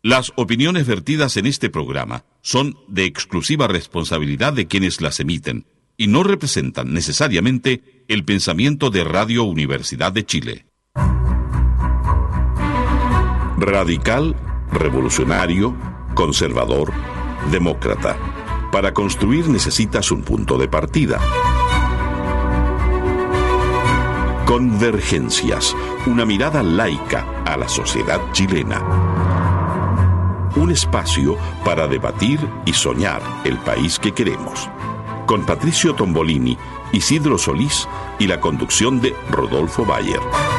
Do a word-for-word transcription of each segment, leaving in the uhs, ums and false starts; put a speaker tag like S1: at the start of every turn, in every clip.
S1: Las opiniones vertidas en este programa son de exclusiva responsabilidad de quienes las emiten y no representan necesariamente el pensamiento de Radio Universidad de Chile. Radical, revolucionario, conservador, demócrata. Para construir necesitas un punto de partida. Convergencias, una mirada laica a la sociedad chilena. Un espacio para debatir y soñar el país que queremos. Con Patricio Tombolini, Isidro Solís y la conducción de Rodolfo Bayer.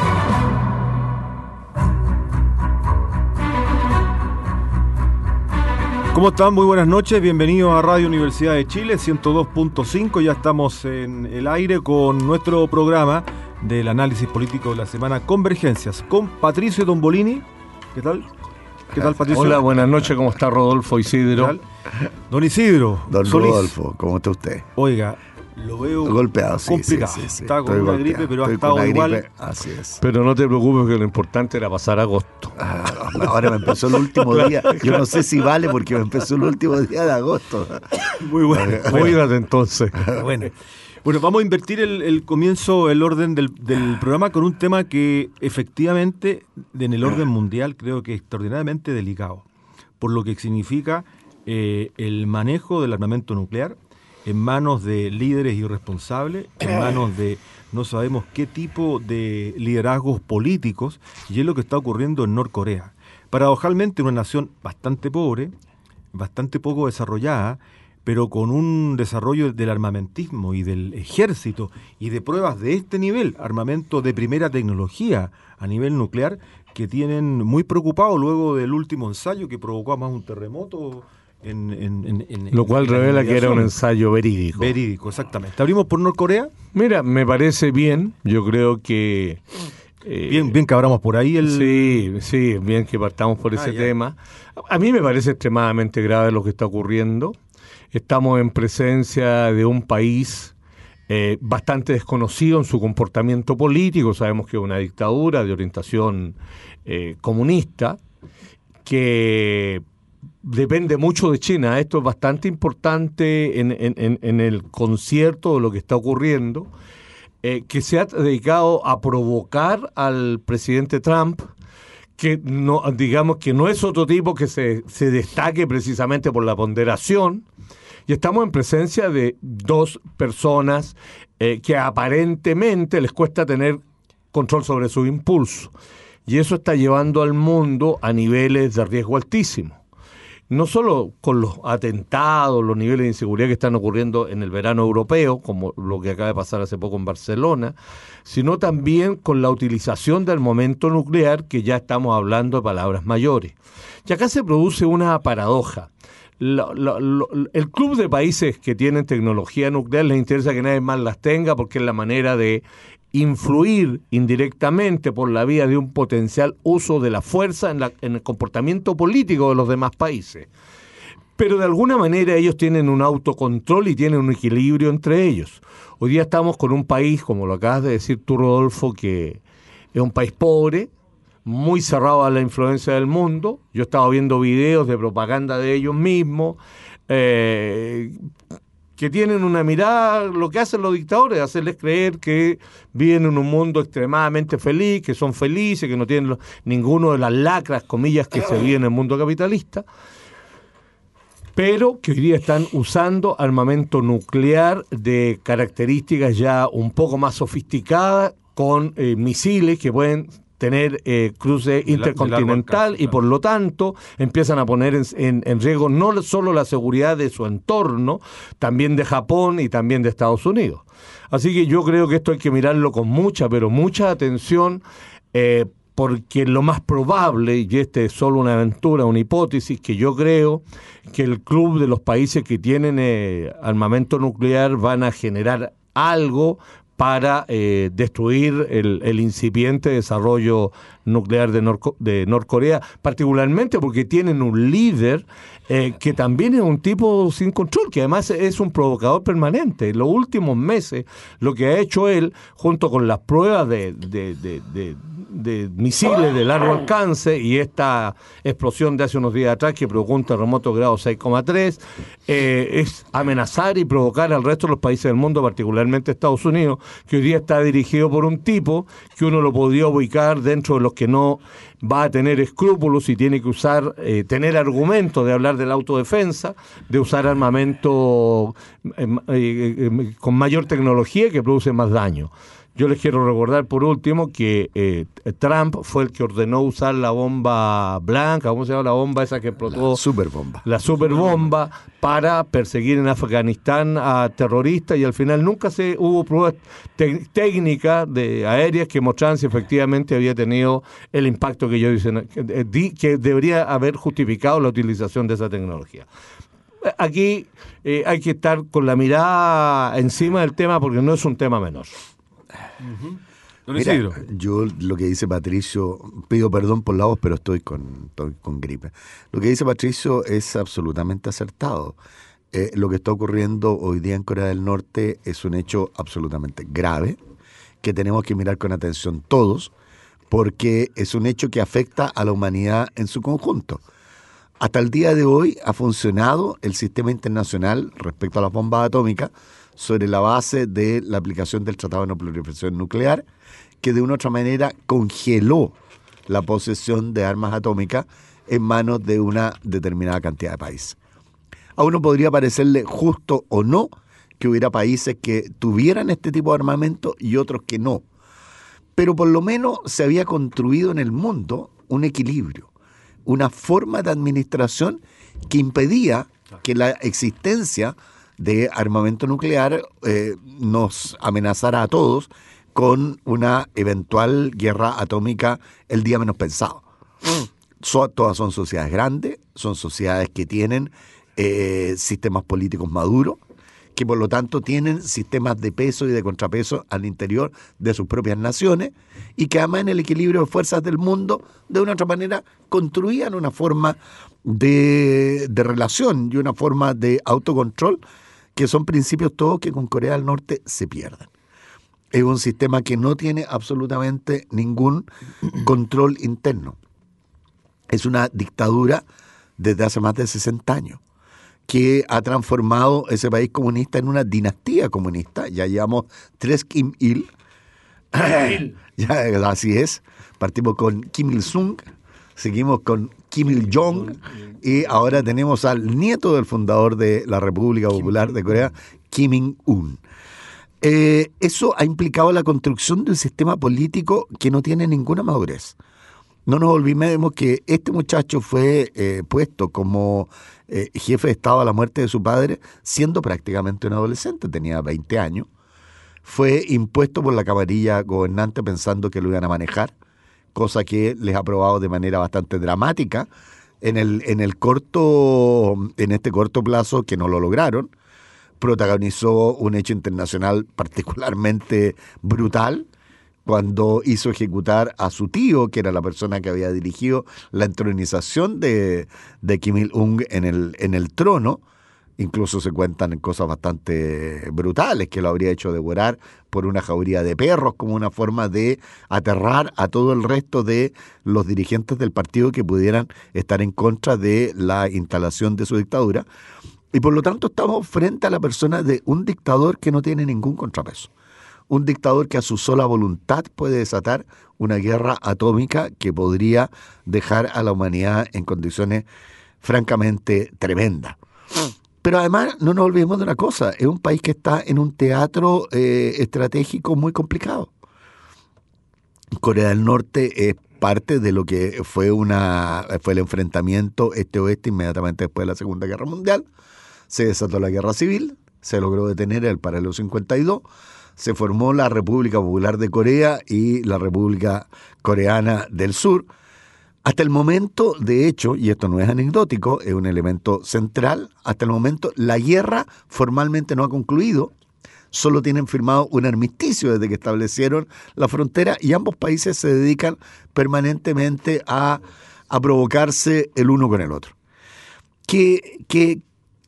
S2: ¿Cómo están? Muy buenas noches, bienvenidos a Radio Universidad de Chile, ciento dos punto cinco. Ya estamos en el aire con nuestro programa del análisis político de la semana, Convergencias, con Patricio Tombolini. ¿Qué tal? ¿Qué tal, Patricio?
S3: Hola, buenas noches, ¿cómo está Rodolfo, Isidro?
S2: Don Isidro.
S4: Don
S2: Solís.
S4: Rodolfo, ¿cómo está usted?
S2: Oiga, lo veo
S4: golpeado, sí,
S2: complicado.
S4: Sí, sí, sí.
S2: Está con
S4: Estoy
S2: una
S4: golpeado.
S2: gripe, pero ha
S4: Estoy
S2: estado igual.
S4: gripe. Así es.
S3: Pero no te preocupes, que lo importante era pasar agosto.
S4: Ah, ahora me empezó el último día. Yo no sé si vale porque me empezó el último día de agosto.
S2: Muy bueno.
S3: Cuídate entonces.
S2: Bueno. Bueno, vamos a invertir el, el comienzo, el orden del, del programa con un tema que efectivamente en el orden mundial creo que es extraordinariamente delicado, por lo que significa eh, el manejo del armamento nuclear en manos de líderes irresponsables, en manos de no sabemos qué tipo de liderazgos políticos, y es lo que está ocurriendo en Norcorea. Paradojalmente, una nación bastante pobre, bastante poco desarrollada, pero con un desarrollo del armamentismo y del ejército y de pruebas de este nivel, armamento de primera tecnología a nivel nuclear, que tienen muy preocupado luego del último ensayo que provocó más un terremoto. En, en, en, en,
S3: Lo cual
S2: en
S3: revela que era un ensayo verídico.
S2: Verídico, exactamente. ¿Abrimos por Norcorea?
S3: Mira, me parece bien, yo creo que...
S2: Eh, bien, bien que abramos por ahí el...
S3: Sí, sí, bien que partamos por ese ah, tema. A mí me parece extremadamente grave lo que está ocurriendo. Estamos en presencia de un país eh, bastante desconocido en su comportamiento político. Sabemos que es una dictadura de orientación eh, comunista que depende mucho de China. Esto es bastante importante en, en, en el concierto de lo que está ocurriendo, eh, que se ha dedicado a provocar al presidente Trump, que no, digamos que no es otro tipo que se, se destaque precisamente por la ponderación. Y estamos en presencia de dos personas eh, que aparentemente les cuesta tener control sobre su impulso. Y eso está llevando al mundo a niveles de riesgo altísimo. No solo con los atentados, los niveles de inseguridad que están ocurriendo en el verano europeo, como lo que acaba de pasar hace poco en Barcelona, sino también con la utilización del armamento nuclear, que ya estamos hablando de palabras mayores. Y acá se produce una paradoja. Lo, lo, lo, el club de países que tienen tecnología nuclear les interesa que nadie más las tenga porque es la manera de influir indirectamente por la vía de un potencial uso de la fuerza en, la, en el comportamiento político de los demás países. Pero de alguna manera ellos tienen un autocontrol y tienen un equilibrio entre ellos. Hoy día estamos con un país, como lo acabas de decir tú, Rodolfo, que es un país pobre, muy cerrado a la influencia del mundo. Yo estaba viendo videos de propaganda de ellos mismos, eh, que tienen una mirada, lo que hacen los dictadores, hacerles creer que viven en un mundo extremadamente feliz, que son felices, que no tienen los, ninguno de las lacras, comillas, que se vive en el mundo capitalista, pero que hoy día están usando armamento nuclear de características ya un poco más sofisticadas, con eh, misiles que pueden tener eh, cruce intercontinental alcance, y por lo tanto empiezan a poner en, en, en riesgo no solo la seguridad de su entorno, también de Japón y también de Estados Unidos. Así que yo creo que esto hay que mirarlo con mucha, pero mucha atención, eh, porque lo más probable, y este es solo una aventura, una hipótesis, que yo creo que el club de los países que tienen eh, armamento nuclear van a generar algo para eh, destruir el, el incipiente desarrollo nuclear de, Norco, de Norcorea, particularmente porque tienen un líder eh, que también es un tipo sin control, que además es un provocador permanente. En los últimos meses, lo que ha hecho él, junto con las pruebas de, de, de, de, de misiles de largo alcance y esta explosión de hace unos días atrás que provocó un terremoto grado seis coma tres, eh, es amenazar y provocar al resto de los países del mundo, particularmente Estados Unidos, que hoy día está dirigido por un tipo que uno lo podría ubicar dentro de los que no va a tener escrúpulos y tiene que usar, eh, tener argumentos de hablar de la autodefensa, de usar armamento eh, eh, eh, con mayor tecnología que produce más daño. Yo les quiero recordar por último que eh, Trump fue el que ordenó usar la bomba blanca, ¿cómo se llama la bomba esa que explotó?
S4: La superbomba.
S3: La superbomba para perseguir en Afganistán a terroristas, y al final nunca se hubo pruebas te- técnicas de aéreas que mostraran si efectivamente había tenido el impacto que yo dicen, que, que debería haber justificado la utilización de esa tecnología. Aquí eh, hay que estar con la mirada encima del tema porque no es un tema menor.
S2: Don
S4: Mira,
S2: Isidro.
S4: yo lo que dice Patricio, pido perdón por la voz, pero estoy con, estoy con gripe. Lo que dice Patricio es absolutamente acertado. Eh, lo que está ocurriendo hoy día en Corea del Norte es un hecho absolutamente grave, que tenemos que mirar con atención todos, porque es un hecho que afecta a la humanidad en su conjunto. Hasta el día de hoy ha funcionado el sistema internacional respecto a las bombas atómicas sobre la base de la aplicación del Tratado de No Proliferación Nuclear, que de una u otra manera congeló la posesión de armas atómicas en manos de una determinada cantidad de países. A uno podría parecerle justo o no que hubiera países que tuvieran este tipo de armamento y otros que no, pero por lo menos se había construido en el mundo un equilibrio, una forma de administración que impedía que la existencia de armamento nuclear eh, nos amenazara a todos con una eventual guerra atómica el día menos pensado. So, todas son sociedades grandes, son sociedades que tienen eh, sistemas políticos maduros, que por lo tanto tienen sistemas de peso y de contrapeso al interior de sus propias naciones, y que además en el equilibrio de fuerzas del mundo, de una u otra manera, construían una forma de, de relación y una forma de autocontrol, que son principios todos que con Corea del Norte se pierden. Es un sistema que no tiene absolutamente ningún control interno. Es una dictadura desde hace más de sesenta años, que ha transformado ese país comunista en una dinastía comunista. Ya llevamos tres Kim Il. Ya, así es. Partimos con Kim Il-sung, seguimos con Kim Il-jong y ahora tenemos al nieto del fundador de la República Popular de Corea, Kim Il-un. Eh, eso ha implicado la construcción de un sistema político que no tiene ninguna madurez. No nos olvidemos que este muchacho fue eh, puesto como eh, jefe de Estado a la muerte de su padre siendo prácticamente un adolescente, tenía veinte años. Fue impuesto por la camarilla gobernante pensando que lo iban a manejar, cosa que les ha probado de manera bastante dramática en el, en el corto, en este corto plazo que no lo lograron. Protagonizó un hecho internacional particularmente brutal cuando hizo ejecutar a su tío, que era la persona que había dirigido la entronización de, de Kim Il-un en el, en el trono. Incluso se cuentan cosas bastante brutales, que lo habría hecho devorar por una jauría de perros como una forma de aterrar a todo el resto de los dirigentes del partido que pudieran estar en contra de la instalación de su dictadura. Y por lo tanto estamos frente a la persona de un dictador que no tiene ningún contrapeso. Un dictador que a su sola voluntad puede desatar una guerra atómica que podría dejar a la humanidad en condiciones francamente tremendas. Pero además no nos olvidemos de una cosa, es un país que está en un teatro eh, estratégico muy complicado. Corea del Norte es parte de lo que fue, una, fue el enfrentamiento este-oeste inmediatamente después de la Segunda Guerra Mundial. Se desató la guerra civil, se logró detener el paralelo cincuenta y dos, se formó la República Popular de Corea y la República Coreana del Sur. Hasta el momento, de hecho, y esto no es anecdótico, es un elemento central, hasta el momento la guerra formalmente no ha concluido. solo tienen firmado un armisticio desde que establecieron la frontera y ambos países se dedican permanentemente a, a provocarse el uno con el otro. Que, que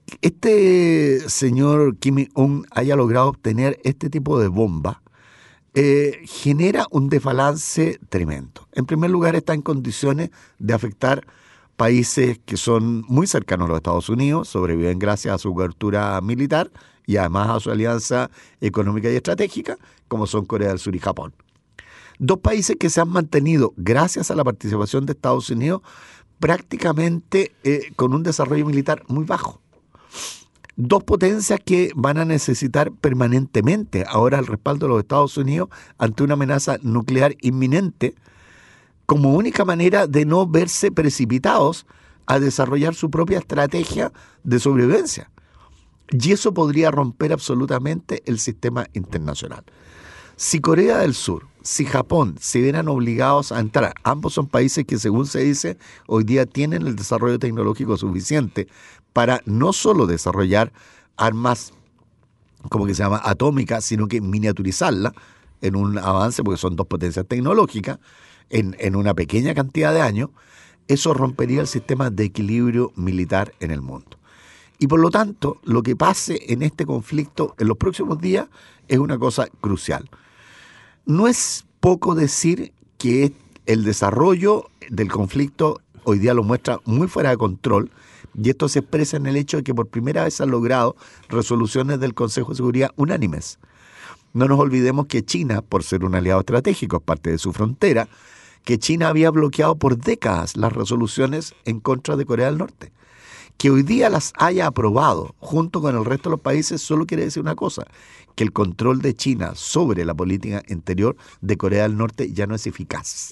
S4: este señor Kim Il-sung haya logrado obtener este tipo de bomba eh, genera un desbalance tremendo. En primer lugar, está en condiciones de afectar países que son muy cercanos a los Estados Unidos, sobreviven gracias a su cobertura militar y además a su alianza económica y estratégica, como son Corea del Sur y Japón. Dos países que se han mantenido, gracias a la participación de Estados Unidos, prácticamente eh, con un desarrollo militar muy bajo. Dos potencias que van a necesitar permanentemente ahora el respaldo de los Estados Unidos ante una amenaza nuclear inminente, como única manera de no verse precipitados a desarrollar su propia estrategia de sobrevivencia. Y eso podría romper absolutamente el sistema internacional. Si Corea del Sur, si Japón se vieran obligados a entrar, ambos son países que, según se dice, hoy día tienen el desarrollo tecnológico suficiente para no solo desarrollar armas, como que se llama, atómicas, sino que miniaturizarla en un avance, porque son dos potencias tecnológicas, en, en una pequeña cantidad de años, eso rompería el sistema de equilibrio militar en el mundo. Y por lo tanto, lo que pase en este conflicto en los próximos días es una cosa crucial. No es poco decir que el desarrollo del conflicto hoy día lo muestra muy fuera de control, y esto se expresa en el hecho de que por primera vez se han logrado resoluciones del Consejo de Seguridad unánimes. No nos olvidemos que China, por ser un aliado estratégico, es parte de su frontera, que China había bloqueado por décadas las resoluciones en contra de Corea del Norte. Que hoy día las haya aprobado junto con el resto de los países solo quiere decir una cosa, que el control de China sobre la política interior de Corea del Norte ya no es eficaz.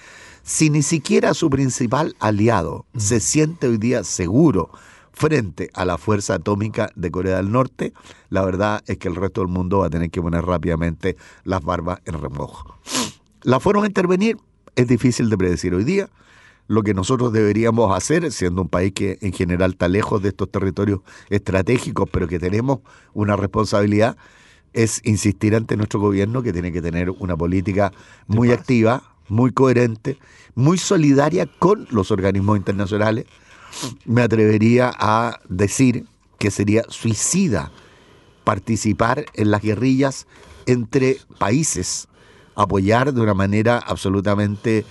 S4: Si ni siquiera su principal aliado se siente hoy día seguro frente a la fuerza atómica de Corea del Norte, la verdad es que el resto del mundo va a tener que poner rápidamente las barbas en remojo. La forma de intervenir es difícil de predecir hoy día. Lo que nosotros deberíamos hacer, siendo un país que en general está lejos de estos territorios estratégicos, pero que tenemos una responsabilidad, es insistir ante nuestro gobierno que tiene que tener una política muy activa, muy coherente, muy solidaria con los organismos internacionales. Me atrevería a decir que sería suicida participar en las guerrillas entre países, apoyar de una manera absolutamente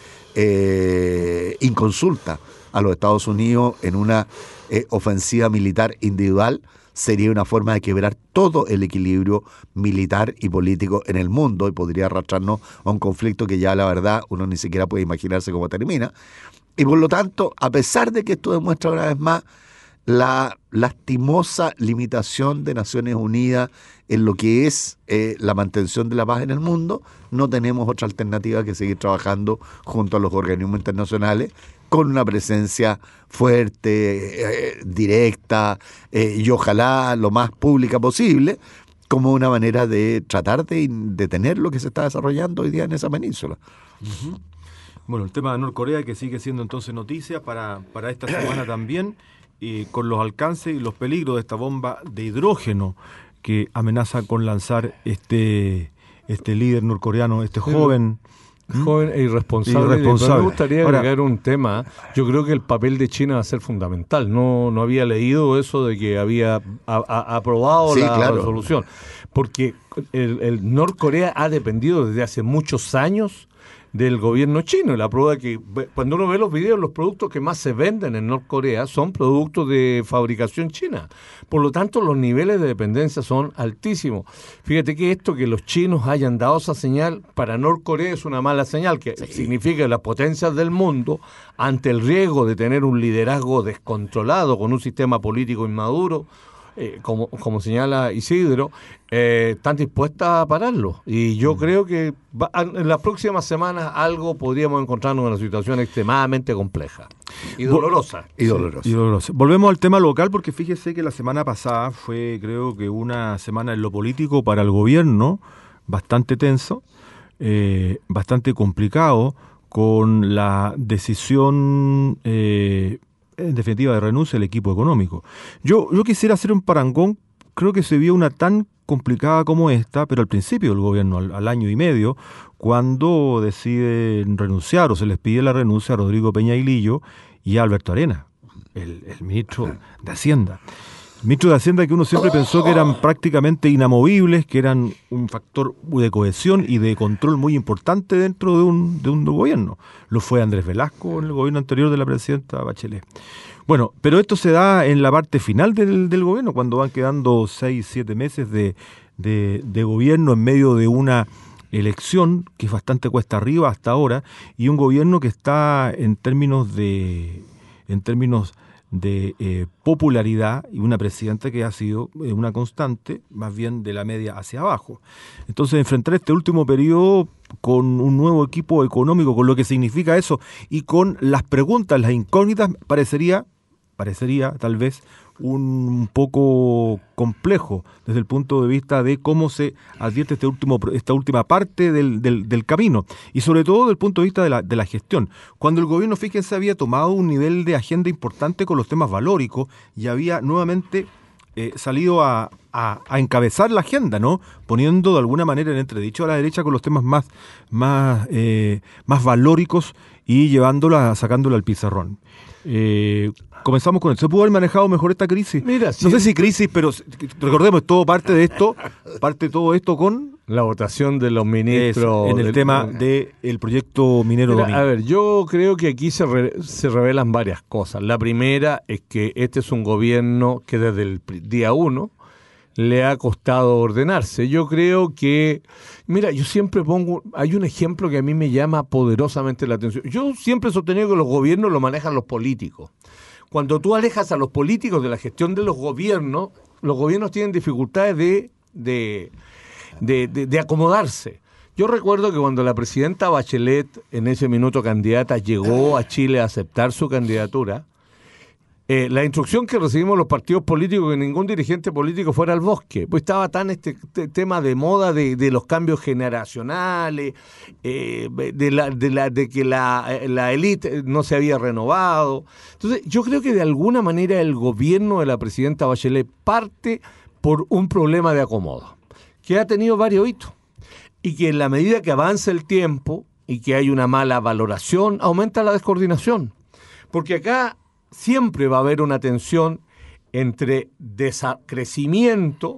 S4: eh, inconsulta a los Estados Unidos en una eh, ofensiva militar individual. Sería una forma de quebrar todo el equilibrio militar y político en el mundo y podría arrastrarnos a un conflicto que ya la verdad uno ni siquiera puede imaginarse cómo termina. Y por lo tanto, a pesar de que esto demuestra una vez más la lastimosa limitación de Naciones Unidas en lo que es eh, la mantención de la paz en el mundo, no tenemos otra alternativa que seguir trabajando junto a los organismos internacionales con una presencia fuerte, eh, directa eh, y ojalá lo más pública posible, como una manera de tratar de detener lo que se está desarrollando hoy día en esa península.
S2: Uh-huh. Bueno, el tema de Norcorea, que sigue siendo entonces noticia para, para esta semana también, y con los alcances y los peligros de esta bomba de hidrógeno que amenaza con lanzar este, este líder norcoreano, este joven...
S3: Joven e irresponsable.
S2: irresponsable.
S3: Me gustaría
S2: Ahora,
S3: agregar un tema. Yo creo que el papel de China va a ser fundamental. No, no había leído eso de que había a, a, aprobado
S4: sí,
S3: la
S4: claro.
S3: resolución. Porque el, el Norcorea ha dependido desde hace muchos años del gobierno chino. La prueba que cuando uno ve los videos, los productos que más se venden en Norcorea son productos de fabricación china. Por lo tanto, los niveles de dependencia son altísimos. Fíjate que esto que los chinos hayan dado esa señal para Norcorea es una mala señal, que sí. significa que las potencias del mundo, ante el riesgo de tener un liderazgo descontrolado con un sistema político inmaduro, Eh, como, como señala Isidro, eh, están dispuestas a pararlo. Y yo mm. creo que va, en las próximas semanas algo podríamos encontrarnos en una situación extremadamente compleja y dolorosa.
S4: Y dolorosa.
S2: Sí, y dolorosa. Volvemos al tema local, porque fíjese que la semana pasada fue, creo que una semana en lo político para el gobierno bastante tenso, eh, bastante complicado, con la decisión... Eh, en definitiva de renuncia al equipo económico. Yo, yo quisiera hacer un parangón creo que se vio una tan complicada como esta, pero al principio del gobierno, al, al año y medio, cuando deciden renunciar o se les pide la renuncia a Rodrigo Peña Lillo y a Alberto Arenas, el, el ministro de Hacienda. Ministros de Hacienda que uno siempre pensó que eran prácticamente inamovibles, que eran un factor de cohesión y de control muy importante dentro de un, de un gobierno. Lo fue Andrés Velasco en el gobierno anterior de la presidenta Bachelet. Bueno, pero esto se da en la parte final del, del gobierno, cuando van quedando seis, siete meses de, de, de gobierno en medio de una elección que es bastante cuesta arriba hasta ahora, y un gobierno que está en términos de... en términos de eh, popularidad, y una presidenta que ha sido eh, una constante, más bien de la media hacia abajo. Entonces, enfrentar este último periodo con un nuevo equipo económico, con lo que significa eso, y con las preguntas, las incógnitas, parecería, parecería tal vez un poco complejo desde el punto de vista de cómo se advierte este último, esta última parte del, del, del camino, y sobre todo desde el punto de vista de la, de la gestión. Cuando el gobierno, fíjense, había tomado un nivel de agenda importante con los temas valóricos y había nuevamente eh, salido a, a, a encabezar la agenda, ¿no? Poniendo de alguna manera en entredicho a la derecha con los temas más, más, eh, más valóricos y llevándola, sacándola al pizarrón. Eh, comenzamos con eso. ¿Se pudo haber manejado mejor esta crisis?
S3: Mira,
S2: no
S3: sí.
S2: sé si crisis, pero recordemos, todo parte de esto, parte todo esto con
S3: la votación de los ministros
S2: es, en el
S3: del,
S2: tema del proyecto minero.
S3: Mira, a ver, yo creo que aquí se, re, se revelan varias cosas. La primera es que este es un gobierno que desde el día uno le ha costado ordenarse. Yo creo que, mira, yo siempre pongo, hay un ejemplo que a mí me llama poderosamente la atención. Yo siempre he sostenido que los gobiernos lo manejan los políticos. Cuando tú alejas a los políticos de la gestión de los gobiernos, los gobiernos tienen dificultades de, de, de, de, de acomodarse. Yo recuerdo que cuando la presidenta Bachelet, en ese minuto candidata, llegó a Chile a aceptar su candidatura, Eh, la instrucción que recibimos los partidos políticos que ningún dirigente político fuera al bosque, pues estaba tan este te, tema de moda de, de los cambios generacionales, eh, de, la, de, la, de que la, la élite no se había renovado. Entonces yo creo que de alguna manera el gobierno de la presidenta Bachelet parte por un problema de acomodo, que ha tenido varios hitos, y que en la medida que avanza el tiempo y que hay una mala valoración, aumenta la descoordinación, porque acá siempre va a haber una tensión entre desa- crecimiento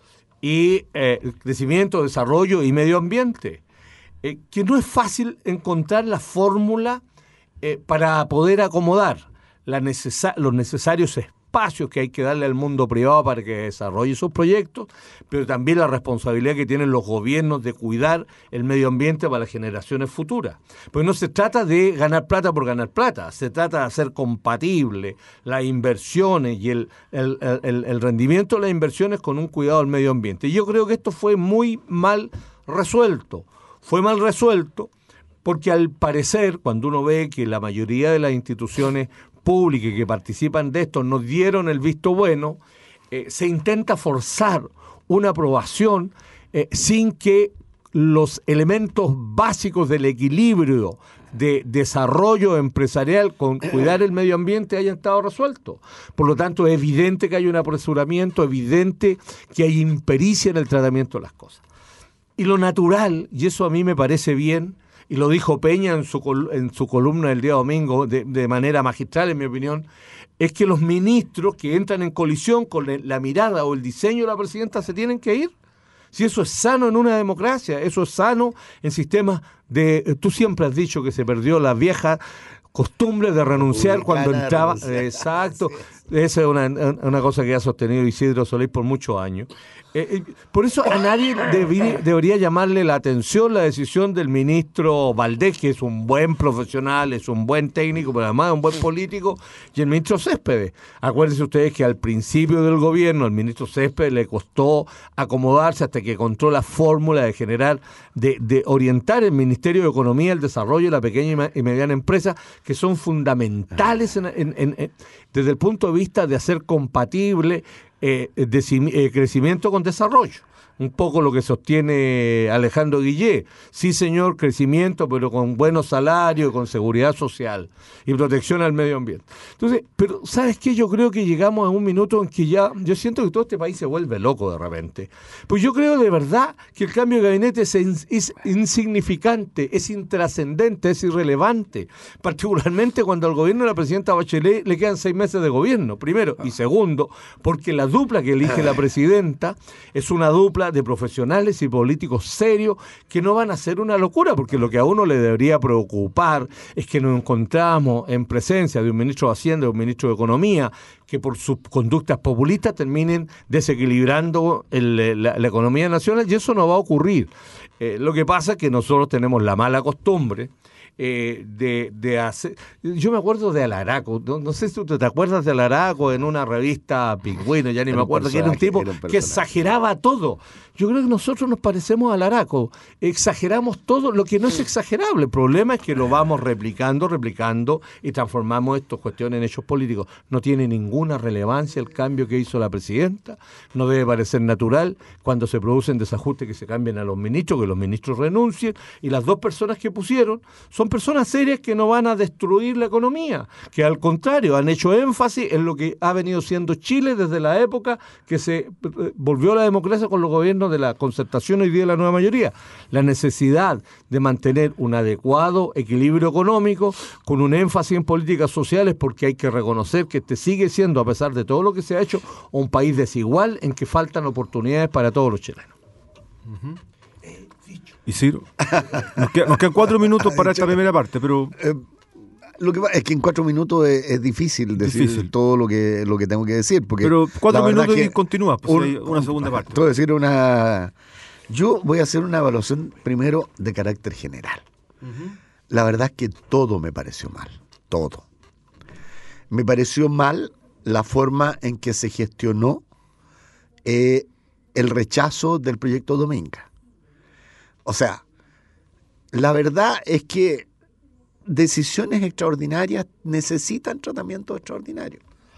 S3: y eh, crecimiento, desarrollo y medio ambiente, eh, que no es fácil encontrar la fórmula eh, para poder acomodar la necesa- los necesarios espacios que hay que darle al mundo privado para que desarrolle sus proyectos, pero también la responsabilidad que tienen los gobiernos de cuidar el medio ambiente para las generaciones futuras. Porque no se trata de ganar plata por ganar plata, se trata de hacer compatible las inversiones y el, el, el, el rendimiento de las inversiones con un cuidado del medio ambiente. Y yo creo que esto fue muy mal resuelto. Fue mal resuelto porque al parecer, cuando uno ve que la mayoría de las instituciones públicas que participan de esto nos dieron el visto bueno, eh, se intenta forzar una aprobación eh, sin que los elementos básicos del equilibrio de desarrollo empresarial con cuidar el medio ambiente hayan estado resueltos. Por lo tanto, es evidente que hay un apresuramiento, evidente que hay impericia en el tratamiento de las cosas. Y lo natural, y eso a mí me parece bien, y lo dijo Peña en su, en su columna del día domingo de, de manera magistral, en mi opinión, es que los ministros que entran en colisión con la mirada o el diseño de la presidenta se tienen que ir. Si eso es sano en una democracia, eso es sano en sistemas de... Tú siempre has dicho que se perdió la vieja costumbre de renunciar cuando entraba... Renunciar. Exacto. Sí, sí. Esa es una, una cosa que ha sostenido Isidro Solís por muchos años. Eh, eh, por eso a nadie debería, debería llamarle la atención la decisión del ministro Valdés, que es un buen profesional, es un buen técnico, pero además es un buen político, y el ministro Céspedes. Acuérdense ustedes que al principio del gobierno al ministro Céspedes le costó acomodarse hasta que encontró la fórmula de generar, de, de orientar el Ministerio de Economía, el desarrollo de la pequeña y mediana empresa, que son fundamentales en, en, en, en, desde el punto de vista de hacer compatible Eh, de, eh, crecimiento con desarrollo. un poco lo que sostiene Alejandro Guillé. Sí, señor, crecimiento, pero con buenos salarios, con seguridad social y protección al medio ambiente. Entonces, pero ¿sabes qué? Yo creo que llegamos a un minuto en que ya, yo siento que todo este país se vuelve loco de repente. Pues yo creo de verdad que el cambio de gabinete es, in, es insignificante, es intrascendente, es irrelevante, particularmente cuando al gobierno de la presidenta Bachelet le quedan seis meses de gobierno, primero, y segundo, porque la dupla que elige la presidenta es una dupla de profesionales y políticos serios que no van a hacer una locura, porque lo que a uno le debería preocupar es que nos encontramos en presencia de un ministro de Hacienda, de un ministro de Economía, que por sus conductas populistas terminen desequilibrando el, la, la economía nacional, y eso no va a ocurrir. Eh, lo que pasa es que nosotros tenemos la mala costumbre Eh, de, de hacer... Yo me acuerdo de Alaraco, no, no sé si tú te acuerdas de Alaraco en una revista Pingüino, ya ni me acuerdo, que era un tipo un que exageraba todo. Yo creo que nosotros nos parecemos a Alaraco, exageramos todo lo que no es exagerable. El problema es que lo vamos replicando, replicando y transformamos estas cuestiones en hechos políticos. No tiene ninguna relevancia el cambio que hizo la presidenta, no debe parecer natural cuando se producen desajustes que se cambien a los ministros, que los ministros renuncien, y las dos personas que pusieron son personas serias que no van a destruir la economía, que al contrario han hecho énfasis en lo que ha venido siendo Chile desde la época que se volvió a la democracia con los gobiernos de la concertación hoy día de la nueva mayoría. La necesidad de mantener un adecuado equilibrio económico con un énfasis en políticas sociales, porque hay que reconocer que este sigue siendo, a pesar de todo lo que se ha hecho, un país desigual en que faltan oportunidades para todos los chilenos.
S2: Uh-huh. Isidro, nos, queda, nos quedan cuatro minutos para esta primera parte, pero
S4: eh, lo que pasa es que en cuatro minutos es, es difícil decir difícil. todo lo que lo que tengo que decir, porque
S2: pero cuatro minutos y continúas, pues un, hay una segunda parte.
S4: Te voy a decir una, yo voy a hacer una evaluación primero de carácter general. Uh-huh. La verdad es que todo me pareció mal, todo. Me pareció mal la forma en que se gestionó eh, el rechazo del proyecto Dominga. O sea, la verdad es que decisiones extraordinarias necesitan tratamiento extraordinario.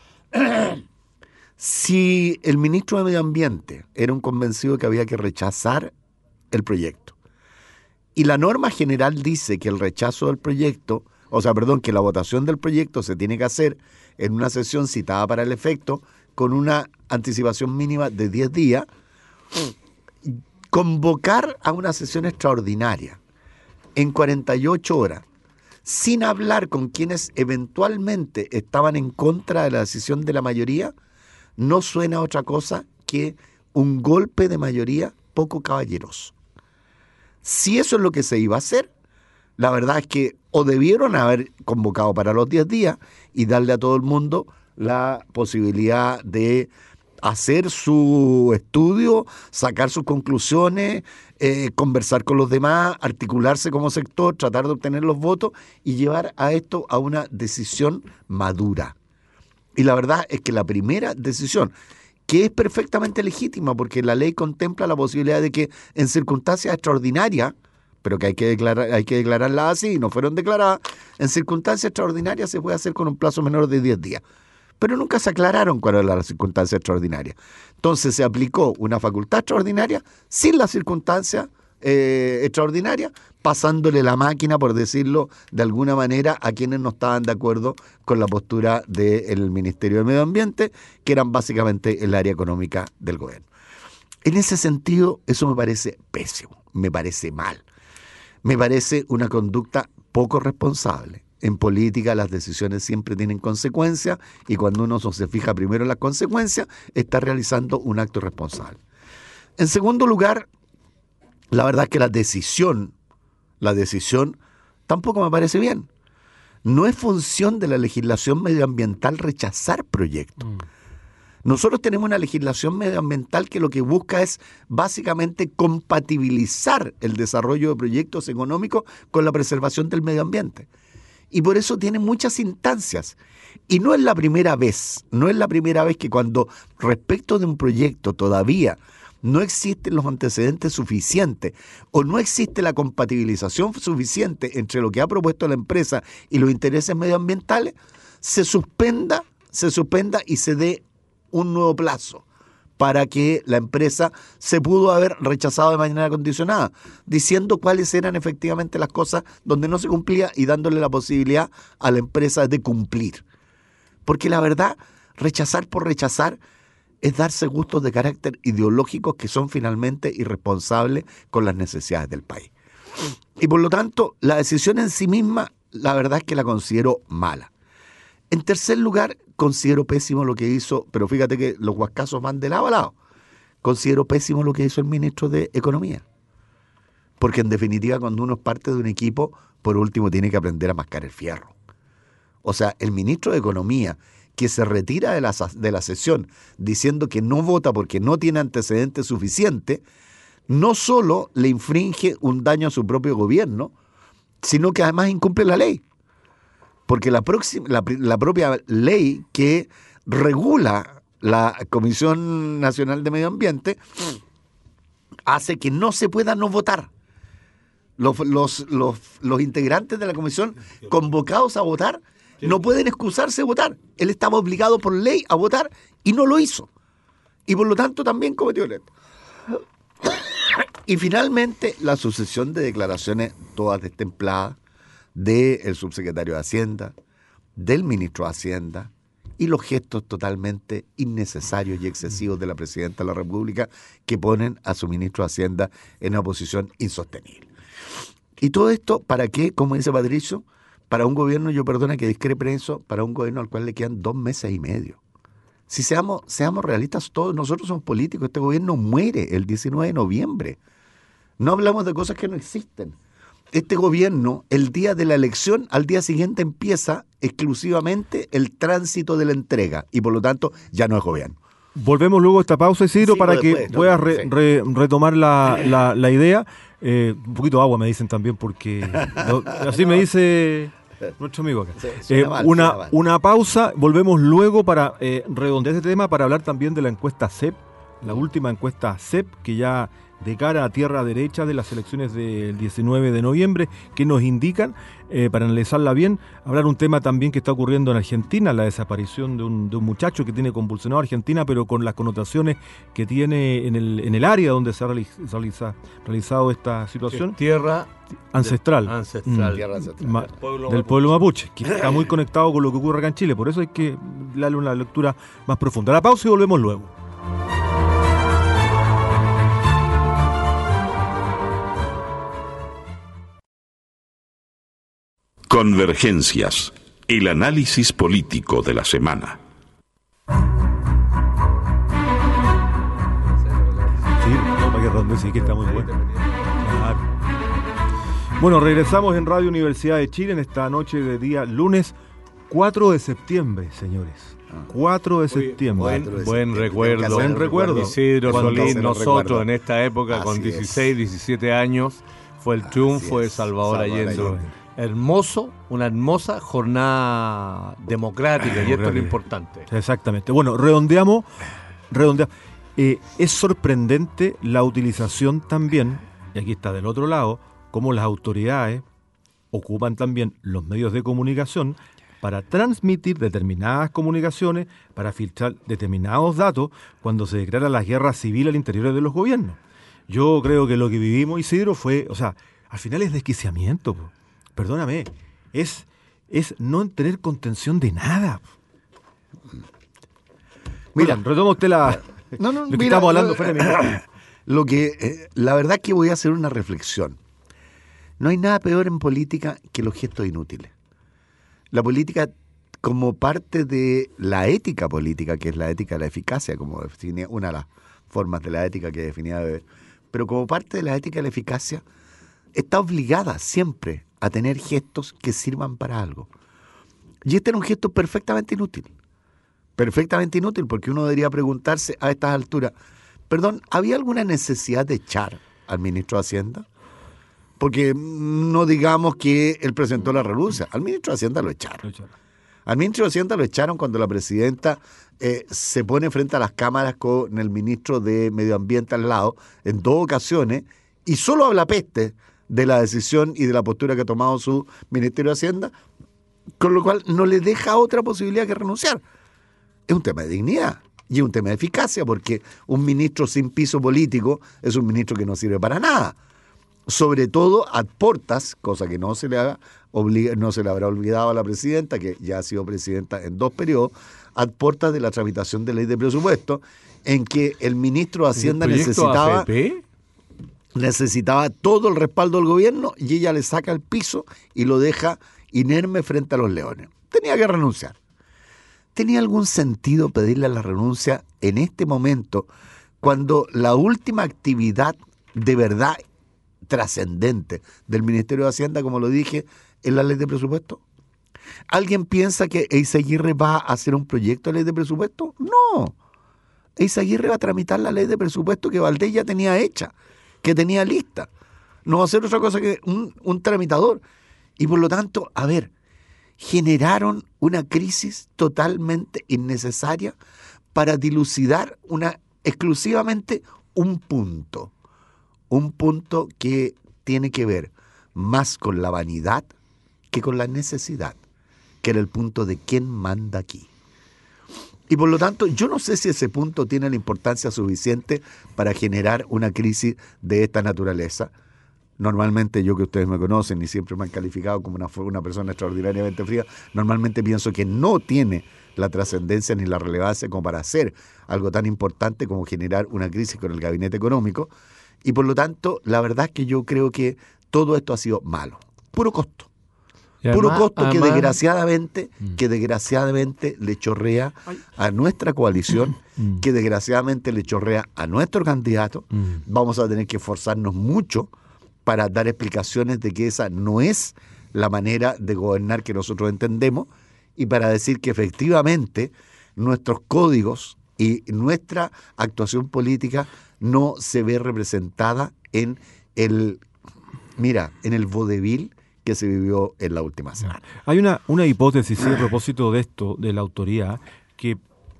S4: Si el ministro de Medio Ambiente era un convencido que había que rechazar el proyecto, y la norma general dice que el rechazo del proyecto, o sea, perdón, que la votación del proyecto se tiene que hacer en una sesión citada para el efecto, con una anticipación mínima de diez días, convocar a una sesión extraordinaria en cuarenta y ocho horas, sin hablar con quienes eventualmente estaban en contra de la decisión de la mayoría, no suena a otra cosa que un golpe de mayoría poco caballeroso. Si eso es lo que se iba a hacer, la verdad es que o debieron haber convocado para los diez días y darle a todo el mundo la posibilidad de hacer su estudio, sacar sus conclusiones, eh, conversar con los demás, articularse como sector, tratar de obtener los votos y llevar a esto a una decisión madura. Y la verdad es que la primera decisión, que es perfectamente legítima porque la ley contempla la posibilidad de que en circunstancias extraordinarias, pero que hay que declarar, hay que declararlas así y no fueron declaradas, en circunstancias extraordinarias se puede hacer con un plazo menor de diez días. Pero nunca se aclararon cuál era la circunstancia extraordinaria. Entonces se aplicó una facultad extraordinaria sin la circunstancia eh, extraordinaria, pasándole la máquina, por decirlo de alguna manera, a quienes no estaban de acuerdo con la postura del Ministerio de Medio Ambiente, que eran básicamente el área económica del gobierno. En ese sentido, eso me parece pésimo, me parece mal, me parece una conducta poco responsable. En política las decisiones siempre tienen consecuencias y cuando uno se fija primero en las consecuencias, está realizando un acto irresponsable. En segundo lugar, la verdad es que la decisión, la decisión tampoco me parece bien. No es función de la legislación medioambiental rechazar proyectos. Mm. Nosotros tenemos una legislación medioambiental que lo que busca es básicamente compatibilizar el desarrollo de proyectos económicos con la preservación del medio ambiente. Y por eso tiene muchas instancias. Y no es la primera vez, no es la primera vez que cuando respecto de un proyecto todavía no existen los antecedentes suficientes o no existe la compatibilización suficiente entre lo que ha propuesto la empresa y los intereses medioambientales, se suspenda, se suspenda y se dé un nuevo plazo para que la empresa se pudo haber rechazado de manera condicionada, diciendo cuáles eran efectivamente las cosas donde no se cumplía y dándole la posibilidad a la empresa de cumplir. Porque la verdad, rechazar por rechazar es darse gustos de carácter ideológicos que son finalmente irresponsables con las necesidades del país. Y por lo tanto, la decisión en sí misma, la verdad es que la considero mala. En tercer lugar, considero pésimo lo que hizo, pero fíjate que los huascazos van de lado a lado, considero pésimo lo que hizo el ministro de Economía. Porque en definitiva, cuando uno es parte de un equipo, por último tiene que aprender a mascar el fierro. O sea, el ministro de Economía, que se retira de la, de la sesión diciendo que no vota porque no tiene antecedentes suficientes, no solo le infringe un daño a su propio gobierno, sino que además incumple la ley. Porque la, próxima, la, la propia ley que regula la Comisión Nacional de Medio Ambiente hace que no se pueda no votar. Los, los, los, los integrantes de la comisión convocados a votar no pueden excusarse de votar. Él estaba obligado por ley a votar y no lo hizo. Y por lo tanto también cometió el acto. Y finalmente la sucesión de declaraciones todas destempladas del subsecretario de Hacienda, del ministro de Hacienda y los gestos totalmente innecesarios y excesivos de la presidenta de la República que ponen a su ministro de Hacienda en una posición insostenible. Y todo esto, ¿para qué? Como dice Patricio, para un gobierno, yo perdona que discrepe en eso, para un gobierno al cual le quedan dos meses y medio. Si seamos, seamos realistas todos, nosotros somos políticos, este gobierno muere el diecinueve de noviembre. No hablamos de cosas que no existen. Este gobierno, el día de la elección, al día siguiente empieza exclusivamente el tránsito de la entrega y por lo tanto ya no es gobierno.
S2: Volvemos luego a esta pausa, Isidro,
S4: Sí,
S2: para
S4: después,
S2: que
S4: no,
S2: puedas
S4: no,
S2: re,
S4: sí.
S2: re, retomar la, la, la idea. Eh, un poquito de agua me dicen también, porque lo, así me dice nuestro amigo acá.
S4: Sí,
S2: Eh,
S4: suena mal,
S2: una,
S4: suena mal.
S2: una pausa, volvemos luego para eh, redondear este tema, para hablar también de la encuesta C E P, la última encuesta C E P, que ya de cara a tierra derecha de las elecciones del diecinueve de noviembre, que nos indican, eh, para analizarla bien, hablar un tema también que está ocurriendo en Argentina, la desaparición de un, de un muchacho que tiene convulsionado a Argentina, pero con las connotaciones que tiene en el, en el área donde se ha realiza, realizado esta situación.
S3: Tierra
S2: Ancestral.
S3: ancestral.
S2: Mm.
S4: Tierra ancestral.
S2: Ma-
S3: Pueblo
S2: del
S3: mapuche.
S2: pueblo mapuche, que está muy conectado con lo que ocurre acá en Chile, por eso hay que darle una lectura más profunda. La pausa y volvemos luego.
S1: Convergencias, el análisis político de la semana.
S2: Sí, no, para que redondee, sí, que está muy bueno. Claro. Bueno, regresamos en Radio Universidad de Chile en esta noche de día lunes cuatro de septiembre, señores. cuatro de septiembre.
S3: Buen,
S4: Cuatro de
S3: buen
S4: septiembre.
S3: recuerdo.
S2: Buen recuerdo.
S3: Isidro
S4: Cuando
S3: Solís,
S4: se lo
S3: nosotros
S4: recuerda.
S3: en esta época
S4: Así
S3: con
S4: es.
S3: dieciséis, diecisiete años, fue el triunfo
S4: Así
S3: de
S4: es,
S3: Salvador
S4: Salvador
S3: Allende.
S4: Allende.
S3: Hermoso, una hermosa jornada democrática, y esto es lo
S2: Democrática.
S3: importante.
S2: Exactamente. Bueno, redondeamos. redondeamos. Eh, es sorprendente la utilización también, y aquí está del otro lado, cómo las autoridades ocupan también los medios de comunicación para transmitir determinadas comunicaciones, para filtrar determinados datos cuando se declara la guerra civil al interior de los gobiernos. Yo creo que lo que vivimos, Isidro, fue, o sea, al final es desquiciamiento, po. Perdóname, es, es no tener contención de nada.
S4: Mira,
S2: Bueno, retoma usted la...
S4: No, no,
S2: lo que
S4: mira,
S2: estamos hablando
S4: lo-
S2: fuera de micrófono.
S4: Lo que, eh, la verdad que voy a hacer una reflexión. No hay nada peor en política que los gestos inútiles. La política, como parte de la ética política, que es la ética de la eficacia, como define una de las formas de la ética que definía Weber, pero como parte de la ética de la eficacia, está obligada siempre a tener gestos que sirvan para algo. Y este era un gesto perfectamente inútil. Perfectamente inútil, porque uno debería preguntarse a estas alturas, perdón, ¿había alguna necesidad de echar al ministro de Hacienda? Porque no digamos que él presentó la renuncia. Al ministro de Hacienda lo echaron. Al ministro de Hacienda lo echaron cuando la presidenta eh, se pone frente a las cámaras con el ministro de Medio Ambiente al lado, en dos ocasiones, y solo habla peste de la decisión y de la postura que ha tomado su Ministerio de Hacienda, con lo cual no le deja otra posibilidad que renunciar. Es un tema de dignidad. Y es un tema de eficacia, porque un ministro sin piso político es un ministro que no sirve para nada. Sobre todo a portas, cosa que no se le haga, obliga, no se le habrá olvidado a la presidenta, que ya ha sido presidenta en dos periodos, a portas de la tramitación de ley de presupuesto, en que el ministro de Hacienda necesitaba,
S3: A F P?
S4: necesitaba todo el respaldo del gobierno y ella le saca el piso y lo deja inerme frente a los leones. Tenía que renunciar. ¿Tenía algún sentido pedirle la renuncia en este momento, cuando la última actividad de verdad trascendente del Ministerio de Hacienda, como lo dije, es la ley de presupuesto? ¿Alguien piensa que Eizaguirre va a hacer un proyecto de ley de presupuesto? No. Eizaguirre va a tramitar la ley de presupuesto que Valdés ya tenía hecha, que tenía lista. No va a hacer otra cosa que un, un tramitador. Y por lo tanto, a ver, generaron una crisis totalmente innecesaria para dilucidar una, exclusivamente un punto. Un punto que tiene que ver más con la vanidad que con la necesidad, que era el punto de quién manda aquí. Y por lo tanto, yo no sé si ese punto tiene la importancia suficiente para generar una crisis de esta naturaleza. Normalmente, yo que ustedes me conocen y siempre me han calificado como una, una persona extraordinariamente fría, normalmente pienso que no tiene la trascendencia ni la relevancia como para hacer algo tan importante como generar una crisis con el gabinete económico. Y por lo tanto, la verdad es que yo creo que todo esto ha sido malo. Puro costo. Además, puro costo además, que desgraciadamente, mm. que desgraciadamente le chorrea a nuestra coalición, mm. que desgraciadamente le chorrea a nuestro candidato. Mm. Vamos a tener que esforzarnos mucho para dar explicaciones de que esa no es la manera de gobernar que nosotros entendemos, y para decir que efectivamente nuestros códigos y nuestra actuación política no se ve representada en el, mira, en el vodevil que se vivió en la última semana.
S2: Hay una, una hipótesis, sí, a propósito de esto, de la autoría, que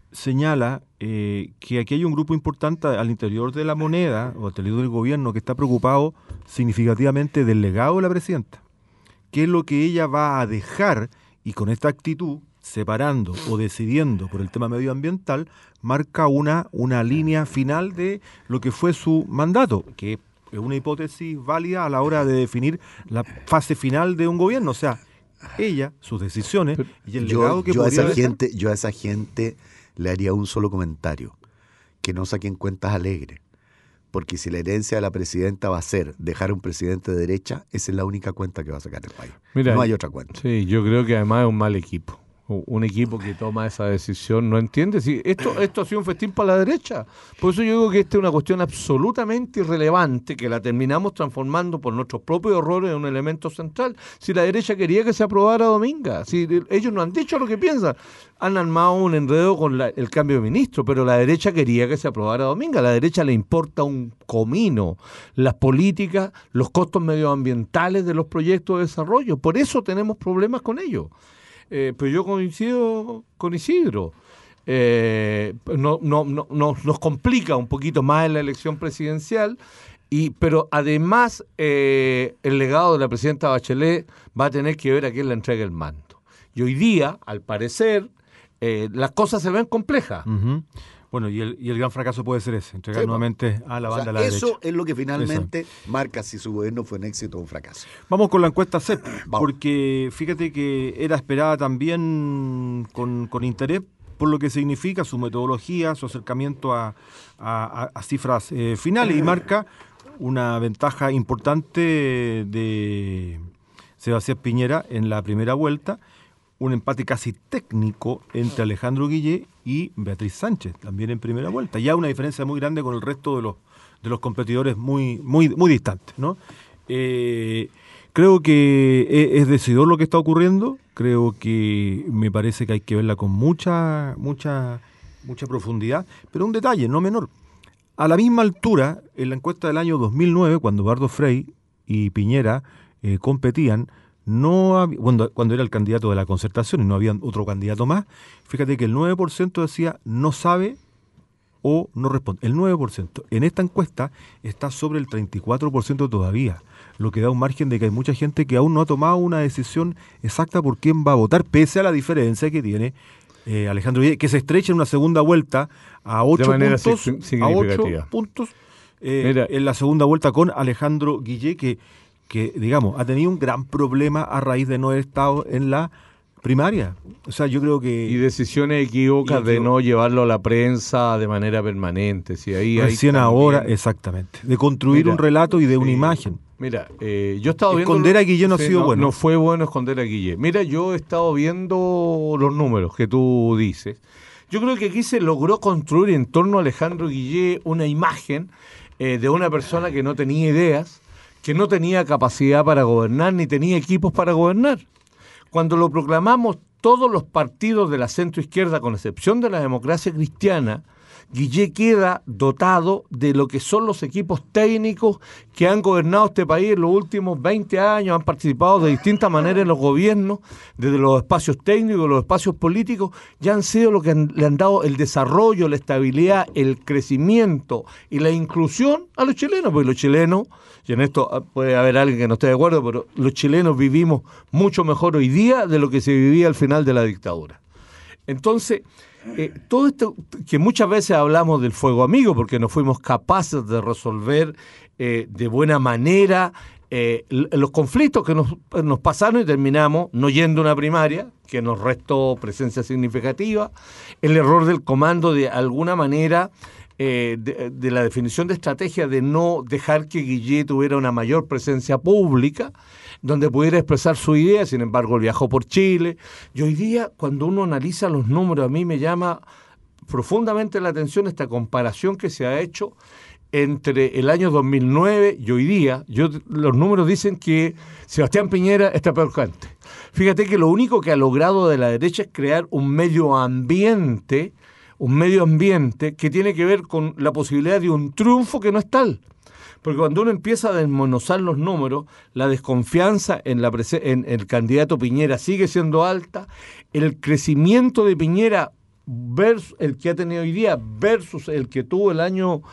S2: señala eh, que aquí hay un grupo importante al interior de la moneda o al interior del gobierno que está preocupado significativamente del legado de la presidenta. ¿Qué es lo que ella va a dejar? Y con esta actitud, separando o decidiendo por el tema medioambiental, marca una, una línea final de lo que fue su mandato, que es una hipótesis válida a la hora de definir la fase final de un gobierno. O sea, ella, sus decisiones y el
S4: yo,
S2: legado que
S4: yo
S2: podría
S4: a esa
S2: dejar.
S4: gente, yo a esa gente le haría un solo comentario: que no saquen cuentas alegres, porque si la herencia de la presidenta va a ser dejar un presidente de derecha, esa es la única cuenta que va a sacar el país. Mira, no hay otra cuenta.
S3: Sí, yo creo que además es un mal equipo. Un equipo que toma esa decisión no entiende si esto esto ha sido un festín para la derecha. Por eso yo digo que esta es una cuestión absolutamente irrelevante, que la terminamos transformando por nuestros propios errores en un elemento central. Si la derecha quería que se aprobara Dominga, si ellos no han dicho lo que piensan, han armado un enredo con la, el cambio de ministro, pero la derecha quería que se aprobara Dominga. A la derecha le importa un comino las políticas, los costos medioambientales de los proyectos de desarrollo. Por eso tenemos problemas con ellos. Eh, pero yo coincido con Isidro. Eh, no, no, no, no, nos complica un poquito más en la elección presidencial, y, pero además eh, el legado de la presidenta Bachelet va a tener que ver a quién le entrega el mando. Y hoy día, al parecer, eh, las cosas se ven complejas.
S2: Uh-huh. Bueno, y el, y el gran fracaso puede ser ese, entregar sí, nuevamente a la banda
S4: o sea,
S2: a la
S4: eso
S2: derecha.
S4: Es lo que finalmente eso marca si su gobierno fue un éxito o un fracaso.
S2: Vamos con la encuesta C E P, porque fíjate que era esperada también con, con interés por lo que significa su metodología, su acercamiento a, a, a cifras eh, finales, y marca una ventaja importante de Sebastián Piñera en la primera vuelta, un empate casi técnico entre Alejandro Guillé y Beatriz Sánchez, también en primera vuelta. Ya una diferencia muy grande con el resto de los de los competidores muy muy muy distantes, ¿no? Eh, creo que es, es decidor lo que está ocurriendo. Creo que me parece que hay que verla con mucha mucha mucha profundidad. Pero un detalle no menor: a la misma altura, en la encuesta del año dos mil nueve, cuando Eduardo Frei y Piñera eh, competían, no había, cuando, cuando era el candidato de la Concertación y no había otro candidato más, fíjate que el nueve por ciento decía no sabe o no responde. El nueve por ciento. En esta encuesta está sobre el treinta y cuatro por ciento todavía, lo que da un margen de que hay mucha gente que aún no ha tomado una decisión exacta por quién va a votar, pese a la diferencia que tiene eh, Alejandro Guille, que se estrecha en una segunda vuelta a ocho puntos, a ocho puntos eh, Mira, en la segunda vuelta con Alejandro Guille, que, que, digamos, ha tenido un gran problema a raíz de no haber estado en la primaria. O sea, yo creo que...
S3: Y decisiones equívocas de no llevarlo a la prensa de manera permanente. Si ahí
S2: Recién
S3: hay
S2: ahora, exactamente. De construir Mira, un relato y de sí, una imagen.
S3: Mira, eh, yo he estado viendo...
S2: Esconder a Guille no sí, ha sido
S3: no,
S2: bueno.
S3: No fue bueno esconder a Guille. Mira, yo he estado viendo los números que tú dices. Yo creo que aquí se logró construir en torno a Alejandro Guille una imagen eh, de una persona que no tenía ideas, que no tenía capacidad para gobernar, ni tenía equipos para gobernar. Cuando lo proclamamos todos los partidos de la centroizquierda, con excepción de la Democracia Cristiana, Guille queda dotado de lo que son los equipos técnicos que han gobernado este país en los últimos veinte años, han participado de distintas maneras en los gobiernos, desde los espacios técnicos, los espacios políticos, ya han sido lo que han, le han dado el desarrollo, la estabilidad, el crecimiento y la inclusión a los chilenos, porque los chilenos, y en esto puede haber alguien que no esté de acuerdo, pero los chilenos vivimos mucho mejor hoy día de lo que se vivía al final de la dictadura. Entonces, eh, todo esto que muchas veces hablamos del fuego amigo, porque no fuimos capaces de resolver eh, de buena manera eh, los conflictos que nos, nos pasaron y terminamos no yendo a una primaria, que nos restó presencia significativa, el error del comando de alguna manera... Eh, de, de la definición de estrategia de no dejar que Guille tuviera una mayor presencia pública, donde pudiera expresar su idea. Sin embargo, él viajó por Chile. Y hoy día, cuando uno analiza los números, a mí me llama profundamente la atención esta comparación que se ha hecho entre el año dos mil nueve y hoy día. Yo, los números dicen que Sebastián Piñera está peor que antes. Fíjate que lo único que ha logrado de la derecha es crear un medio ambiente un medio ambiente que tiene que ver con la posibilidad de un triunfo que no es tal. Porque cuando uno empieza a desmenuzar los números, la desconfianza en, la prese- en el candidato Piñera sigue siendo alta, el crecimiento de Piñera versus el que ha tenido hoy día versus el que tuvo el año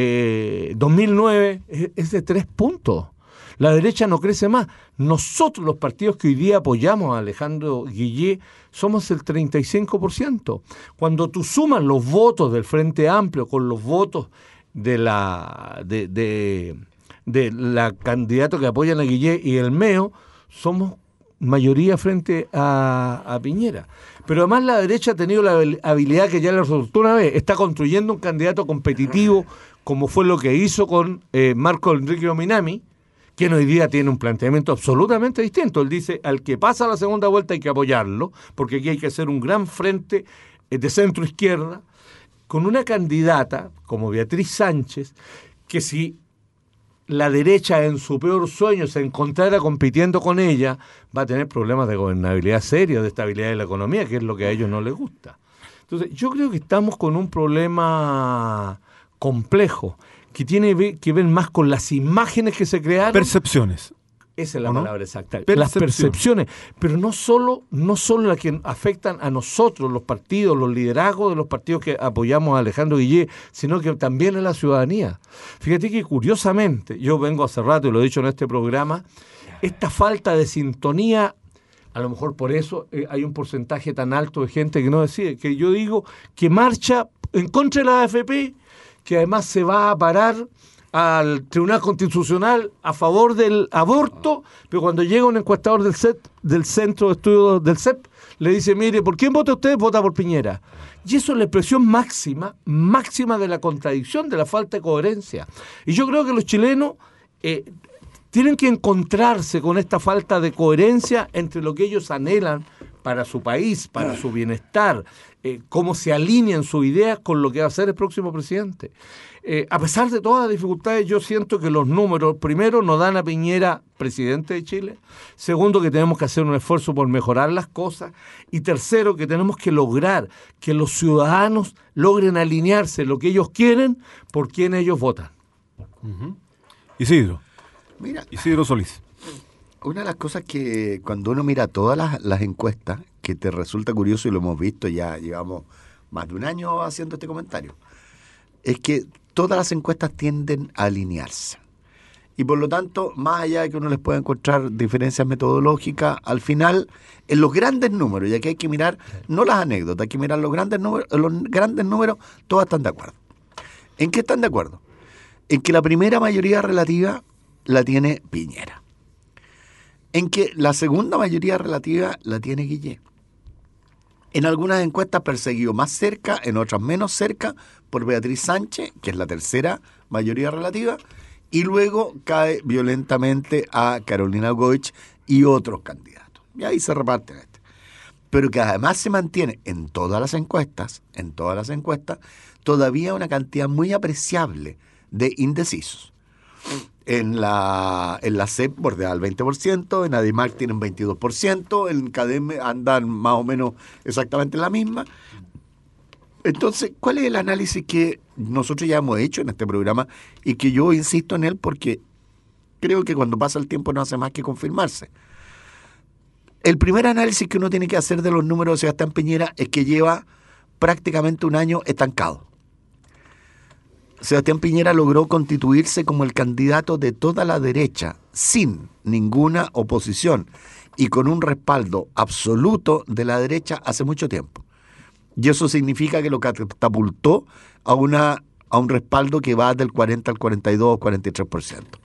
S3: eh, dos mil nueve es, es de tres puntos. La derecha no crece más. Nosotros, los partidos que hoy día apoyamos a Alejandro Guille, somos el treinta y cinco por ciento. Cuando tú sumas los votos del Frente Amplio con los votos de la de, de, de la candidato que apoyan a Guille y el M E O, somos mayoría frente a, a Piñera. Pero además la derecha ha tenido la habilidad que ya le resultó una vez. Está construyendo un candidato competitivo, como fue lo que hizo con eh, Marco Enrique Ominami, quien hoy día tiene un planteamiento absolutamente distinto. Él dice, al que pasa a la segunda vuelta hay que apoyarlo, porque aquí hay que hacer un gran frente de centro izquierda, con una candidata como Beatriz Sánchez, que si la derecha en su peor sueño se encontrara compitiendo con ella, va a tener problemas de gobernabilidad seria, de estabilidad de la economía, que es lo que a ellos no les gusta. Entonces, yo creo que estamos con un problema complejo, que tiene que ver más con las imágenes que se crearon.
S2: Percepciones.
S3: Esa es la palabra exacta.
S2: Percepción.
S3: Las percepciones, pero no solo, no solo las que afectan a nosotros, los partidos, los liderazgos de los partidos que apoyamos a Alejandro Guille, sino que también a la ciudadanía. Fíjate que curiosamente, yo vengo hace rato y lo he dicho en este programa, esta falta de sintonía, a lo mejor por eso eh, hay un porcentaje tan alto de gente que no decide, que yo digo que marcha en contra de la A F P, que además se va a parar al Tribunal Constitucional a favor del aborto, pero cuando llega un encuestador del C E P, del Centro de Estudios del C E P, le dice, mire, ¿por quién vota usted? Vota por Piñera. Y eso es la expresión máxima, máxima de la contradicción, de la falta de coherencia. Y yo creo que los chilenos eh, tienen que encontrarse con esta falta de coherencia entre lo que ellos anhelan para su país, para su bienestar, eh, cómo se alinean sus ideas con lo que va a ser el próximo presidente. Eh, a pesar de todas las dificultades, yo siento que los números, primero, nos dan a Piñera presidente de Chile, segundo, que tenemos que hacer un esfuerzo por mejorar las cosas, y tercero, que tenemos que lograr que los ciudadanos logren alinearse lo que ellos quieren por quien ellos votan.
S2: Uh-huh. Isidro.
S4: Mira,
S2: Isidro Solís.
S4: Una de las cosas que cuando uno mira todas las, las encuestas, que te resulta curioso y lo hemos visto, ya llevamos más de un año haciendo este comentario, es que todas las encuestas tienden a alinearse. Y por lo tanto, más allá de que uno les pueda encontrar diferencias metodológicas, al final, en los grandes números, y aquí hay que mirar, no las anécdotas, hay que mirar los grandes números, los grandes números, todas están de acuerdo. ¿En qué están de acuerdo? En que la primera mayoría relativa la tiene Piñera. En que la segunda mayoría relativa la tiene Guillé. En algunas encuestas perseguido más cerca, en otras menos cerca, por Beatriz Sánchez, que es la tercera mayoría relativa, y luego cae violentamente a Carolina Goich y otros candidatos. Y ahí se reparten este. Pero que además se mantiene en todas las encuestas, en todas las encuestas, todavía una cantidad muy apreciable de indecisos. En la, en la C E P bordea el veinte por ciento, en ADIMAC tienen veintidós por ciento, en CADEM andan más o menos exactamente la misma. Entonces, ¿cuál es el análisis que nosotros ya hemos hecho en este programa y que yo insisto en él porque creo que cuando pasa el tiempo no hace más que confirmarse? El primer análisis que uno tiene que hacer de los números de Sebastián Piñera es que lleva prácticamente un año estancado. Sebastián Piñera logró constituirse como el candidato de toda la derecha sin ninguna oposición y con un respaldo absoluto de la derecha hace mucho tiempo. Y eso significa que lo catapultó a, una, a un respaldo que va del cuarenta al cuarenta y dos o cuarenta y tres por ciento.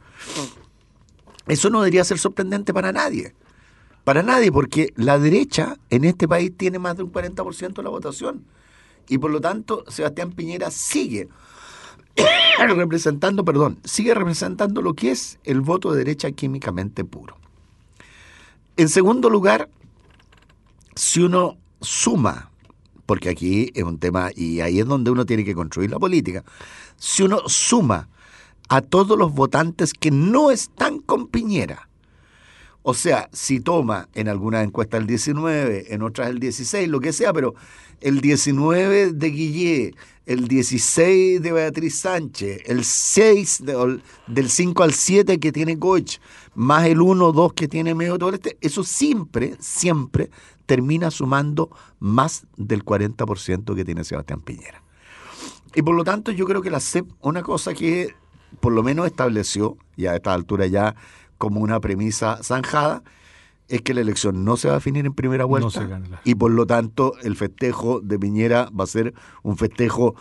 S4: Eso no debería ser sorprendente para nadie. Para nadie, porque la derecha en este país tiene más de un cuarenta por ciento de la votación. Y por lo tanto, Sebastián Piñera sigue representando, perdón, sigue representando lo que es el voto de derecha químicamente puro. En segundo lugar, si uno suma, porque aquí es un tema, y ahí es donde uno tiene que construir la política, si uno suma a todos los votantes que no están con Piñera, o sea, si toma en algunas encuestas el diecinueve, en otras el dieciséis, lo que sea, pero el diecinueve de Guillé, el dieciséis de Beatriz Sánchez, el seis de, del cinco al siete que tiene Goich, más el uno o dos que tiene Medio Este, eso siempre, siempre termina sumando más del cuarenta por ciento que tiene Sebastián Piñera. Y por lo tanto yo creo que la C E P, una cosa que por lo menos estableció, y a esta altura ya como una premisa zanjada, es que la elección no se va a definir en primera vuelta, no se gana, y por lo tanto el festejo de Piñera va a ser un festejo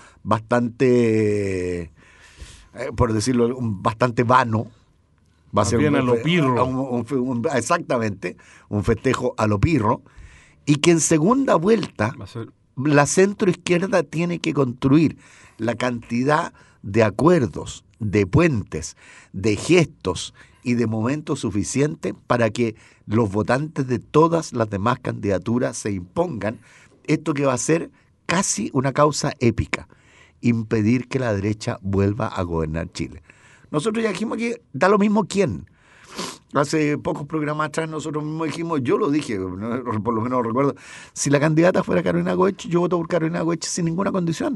S4: bastante, eh, por decirlo, un, bastante vano. Va a ser un,
S3: a lo pirro.
S4: Un, un, un, exactamente, un festejo a lo pirro, y que en segunda vuelta ser... la centroizquierda tiene que construir la cantidad de acuerdos, de puentes, de gestos y de momentos suficientes para que los votantes de todas las demás candidaturas se impongan. Esto que va a ser casi una causa épica, impedir que la derecha vuelva a gobernar Chile. Nosotros ya dijimos que da lo mismo quién. Hace pocos programas atrás nosotros mismos dijimos, yo lo dije, por lo menos lo recuerdo, si la candidata fuera Carolina Goich, yo voto por Carolina Goich sin ninguna condición.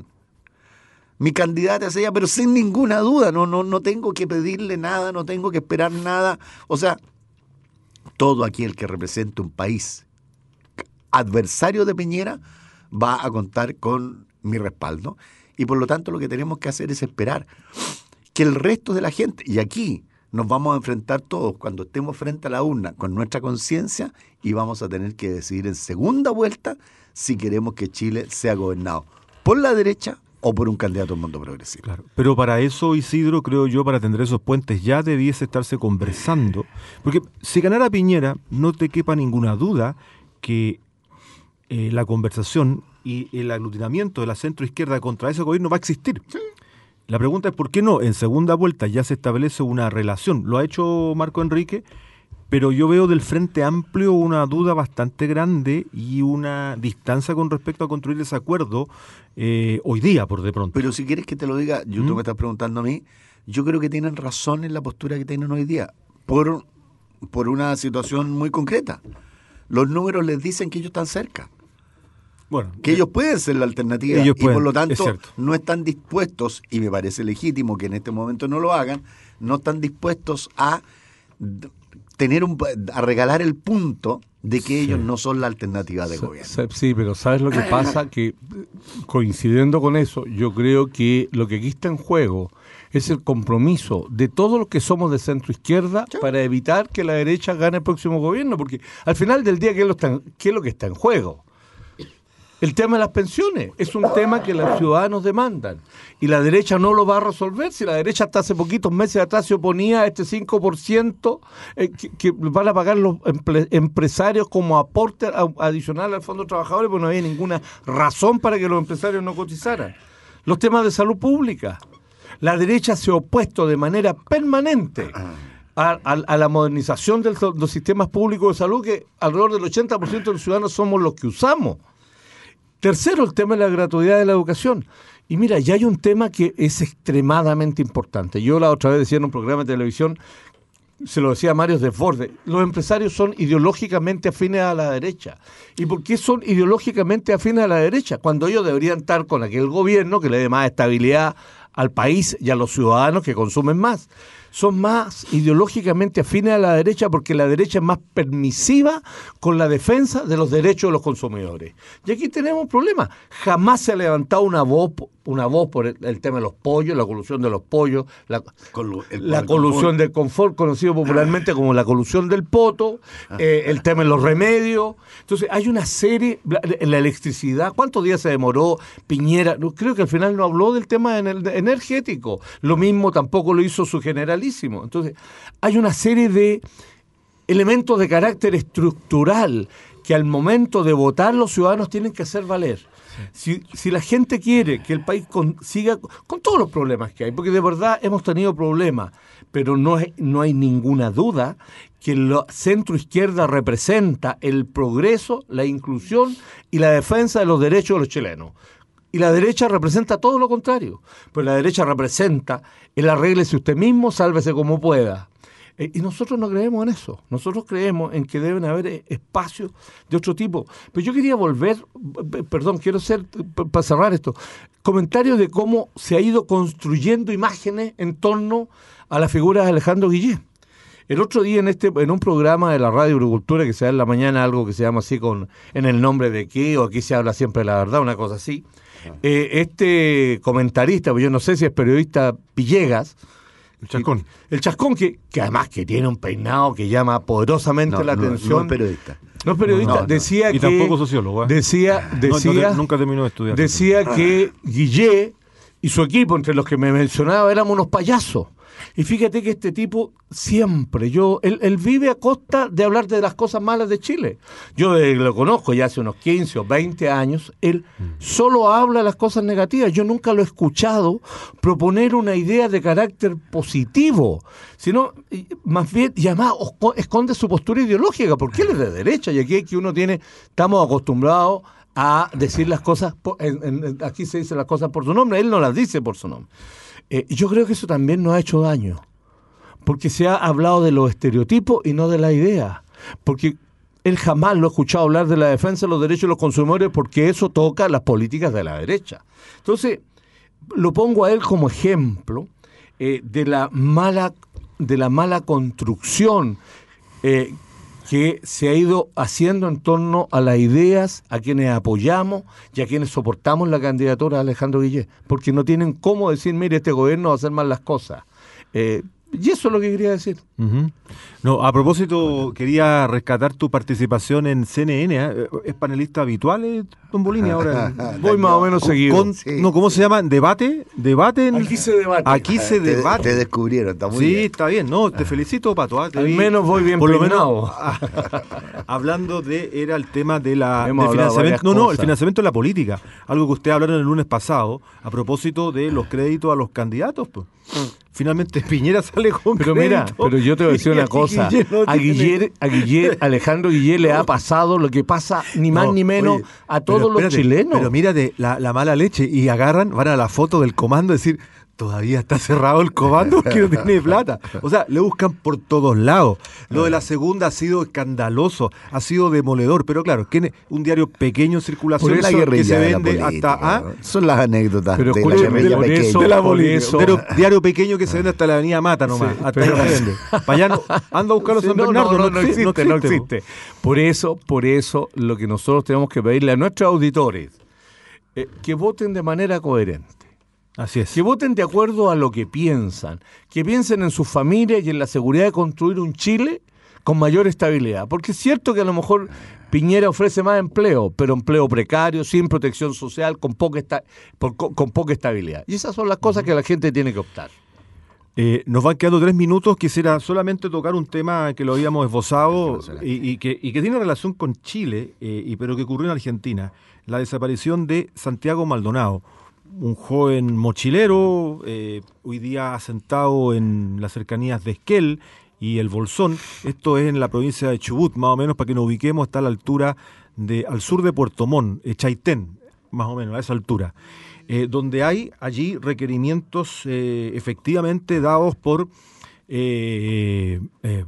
S4: Mi candidata es ella, pero sin ninguna duda, no, no, no tengo que pedirle nada, no tengo que esperar nada. O sea, todo aquel que represente un país adversario de Piñera va a contar con mi respaldo. Y por lo tanto lo que tenemos que hacer es esperar que el resto de la gente, y aquí nos vamos a enfrentar todos cuando estemos frente a la urna con nuestra conciencia, y vamos a tener que decidir en segunda vuelta si queremos que Chile sea gobernado por la derecha o por un candidato al mundo progresivo.
S2: Claro, pero para eso, Isidro, creo yo, para tender esos puentes ya debiese estarse conversando, porque si ganara Piñera, no te quepa ninguna duda que eh, la conversación y el aglutinamiento de la centroizquierda contra ese gobierno va a existir. Sí. La pregunta es por qué no, en segunda vuelta ya se establece una relación. Lo ha hecho Marco Enrique, pero yo veo del Frente Amplio una duda bastante grande y una distancia con respecto a construir ese acuerdo eh, hoy día, por de pronto.
S4: Pero si quieres que te lo diga, yo, ¿Mm? tú me estás preguntando a mí, yo creo que tienen razón en la postura que tienen hoy día, por, por una situación muy concreta. Los números les dicen que ellos están cerca. Bueno, que ellos pueden ser la alternativa y pueden, por lo tanto no están dispuestos, y me parece legítimo que en este momento no lo hagan, no están dispuestos a tener un, a regalar el punto de que sí. ellos no son la alternativa de sí, gobierno.
S3: Sí, pero ¿sabes lo que pasa? Que coincidiendo con eso, yo creo que lo que aquí está en juego es el compromiso de todos los que somos de centro izquierda sí. para evitar que la derecha gane el próximo gobierno, porque al final del día, ¿qué es lo, está, qué es lo que está en juego? El tema de las pensiones es un tema que los ciudadanos demandan y la derecha no lo va a resolver. Si la derecha hasta hace poquitos meses atrás se oponía a este cinco por ciento eh, que, que van a pagar los empre- empresarios como aporte adicional al Fondo de Trabajadores, pues no había ninguna razón para que los empresarios no cotizaran. Los temas de salud pública. La derecha se ha opuesto de manera permanente a, a, a la modernización de los sistemas públicos de salud, que alrededor del ochenta por ciento de los ciudadanos somos los que usamos. Tercero, el tema de la gratuidad de la educación. Y mira, ya hay un tema que es extremadamente importante. Yo la otra vez decía en un programa de televisión, se lo decía a Mario Desbordes, los empresarios son ideológicamente afines a la derecha. ¿Y por qué son ideológicamente afines a la derecha? Cuando ellos deberían estar con aquel gobierno que le dé más estabilidad al país y a los ciudadanos que consumen más. Son más ideológicamente afines a la derecha porque la derecha es más permisiva con la defensa de los derechos de los consumidores. Y aquí tenemos un problema. Jamás se ha levantado una voz, una voz por el, el tema de los pollos, la colusión de los pollos, la, Colu- el, la el colusión confort. del confort, conocido popularmente como la colusión del poto, eh, el tema de los remedios. Entonces hay una serie, en la electricidad, ¿cuántos días se demoró Piñera? Creo que al final no habló del tema energético. Lo mismo tampoco lo hizo su generalista. Entonces, hay una serie de elementos de carácter estructural que al momento de votar los ciudadanos tienen que hacer valer. Sí. Si, si la gente quiere que el país con, siga con todos los problemas que hay, porque de verdad hemos tenido problemas, pero no hay, no hay ninguna duda que la centro-izquierda representa el progreso, la inclusión y la defensa de los derechos de los chilenos. Y la derecha representa todo lo contrario. Pues la derecha representa el arréglese usted mismo, sálvese como pueda. Eh, y nosotros no creemos en eso. Nosotros creemos en que deben haber espacios de otro tipo. Pero yo quería volver, perdón, quiero hacer, para cerrar esto, comentarios de cómo se ha ido construyendo imágenes en torno a la figura de Alejandro Guillé. El otro día en este en un programa de la Radio Agricultura que se da en la mañana, algo que se llama así con en el nombre de qué, o aquí se habla siempre la verdad, una cosa así, eh, este comentarista, pues yo no sé si es periodista Villegas,
S2: el Chascón,
S3: el Chascón que, que además que tiene un peinado que llama poderosamente
S4: no,
S3: la
S4: no,
S3: atención.
S4: No es periodista.
S3: No es periodista,
S4: no, no.
S3: decía
S2: y
S3: que...
S2: Y tampoco sociólogo. ¿eh?
S3: Decía, decía...
S2: No, no, nunca terminó de estudiar.
S3: Decía que Guillé y su equipo, entre los que me mencionaba, éramos unos payasos. Y fíjate que este tipo siempre, yo, él, él vive a costa de hablar de las cosas malas de Chile. Yo desde que lo conozco ya hace unos quince o veinte años, él solo habla de las cosas negativas. Yo nunca lo he escuchado proponer una idea de carácter positivo, sino más bien, y además esconde su postura ideológica, porque él es de derecha y aquí que uno tiene, estamos acostumbrados a decir las cosas, por, en, en, aquí se dicen las cosas por su nombre, él no las dice por su nombre. Eh, yo creo que eso también nos ha hecho daño, porque se ha hablado de los estereotipos y no de la idea, porque él jamás lo ha escuchado hablar de la defensa de los derechos de los consumidores, porque eso toca las políticas de la derecha. Entonces, lo pongo a él como ejemplo eh, de la mala, de la mala construcción eh, que se ha ido haciendo en torno a las ideas a quienes apoyamos y a quienes soportamos la candidatura de Alejandro Guillé, porque no tienen cómo decir, mire, este gobierno va a hacer mal las cosas. Eh, y eso es lo que quería decir.
S2: Uh-huh. No, a propósito, quería rescatar tu participación en C N N. ¿eh? ¿Es panelista habitual, eh, Don Bolini? Ahora
S3: voy más o menos
S2: con,
S3: seguido.
S2: Con, sí. No, ¿cómo se llama? ¿Debate? ¿Debate? En...
S3: Aquí se debate.
S2: Aquí se
S4: te,
S2: debate.
S4: Te descubrieron, está muy
S2: sí,
S4: bien.
S2: Sí, está bien. No, te felicito, Pato. ¿eh? Te
S3: Al
S2: vi,
S3: menos voy bien
S2: por
S3: peinado.
S2: Lo menos, hablando de, era el tema de la
S3: Hemos
S2: de financiamiento. No,
S3: cosas.
S2: no, el financiamiento de la política. Algo que ustedes hablaron el lunes pasado a propósito de los créditos a los candidatos, pues. Finalmente Piñera sale con
S3: pero
S2: crédito.
S3: Mira, pero yo te voy a decir una cosa. Guillé no a Guillé, a Guillé, Alejandro Guillé le ha pasado lo que pasa ni más no, ni menos oye, a todos espérate, los chilenos.
S2: Pero mírate, la, la mala leche, y agarran, van a la foto del comando y decir, todavía está cerrado el comando porque no tiene plata. O sea, le buscan por todos lados. Lo de la segunda ha sido escandaloso, ha sido demoledor, pero claro, que un diario pequeño en circulación
S4: la
S2: que se vende
S4: política,
S2: hasta... ¿ah?
S4: Son las anécdotas
S3: pero
S4: de
S3: la
S4: guerrilla
S3: por
S4: pequeña.
S3: Eso, de la política.
S2: Pero diario pequeño que se vende hasta la avenida Mata nomás. Sí, hasta pero, ahí se vende. Para allá no, anda a buscarlo sí, San
S3: no,
S2: Bernardo.
S3: No, no,
S2: no,
S3: no,
S2: existe,
S3: existe, no existe. No existe. Por eso, por eso, lo que nosotros tenemos que pedirle a nuestros auditores, eh, que voten de manera coherente.
S2: Así es.
S3: Que voten de acuerdo a lo que piensan, que piensen en sus familias y en la seguridad de construir un Chile con mayor estabilidad. Porque es cierto que a lo mejor Piñera ofrece más empleo, pero empleo precario, sin protección social, con poca, esta, por, con, con poca estabilidad. Y esas son las cosas que la gente tiene que optar.
S2: Eh, nos van quedando tres minutos. Quisiera solamente tocar un tema que lo habíamos esbozado y, y, que, y que tiene relación con Chile, eh, y, pero que ocurrió en Argentina. La desaparición de Santiago Maldonado, un joven mochilero, eh, hoy día asentado en las cercanías de Esquel y el Bolsón. Esto es en la provincia de Chubut, más o menos, para que nos ubiquemos, está a la altura de, al sur de Puerto Montt, eh, Chaitén, más o menos, a esa altura. Eh, donde hay allí requerimientos eh, efectivamente dados por eh, eh,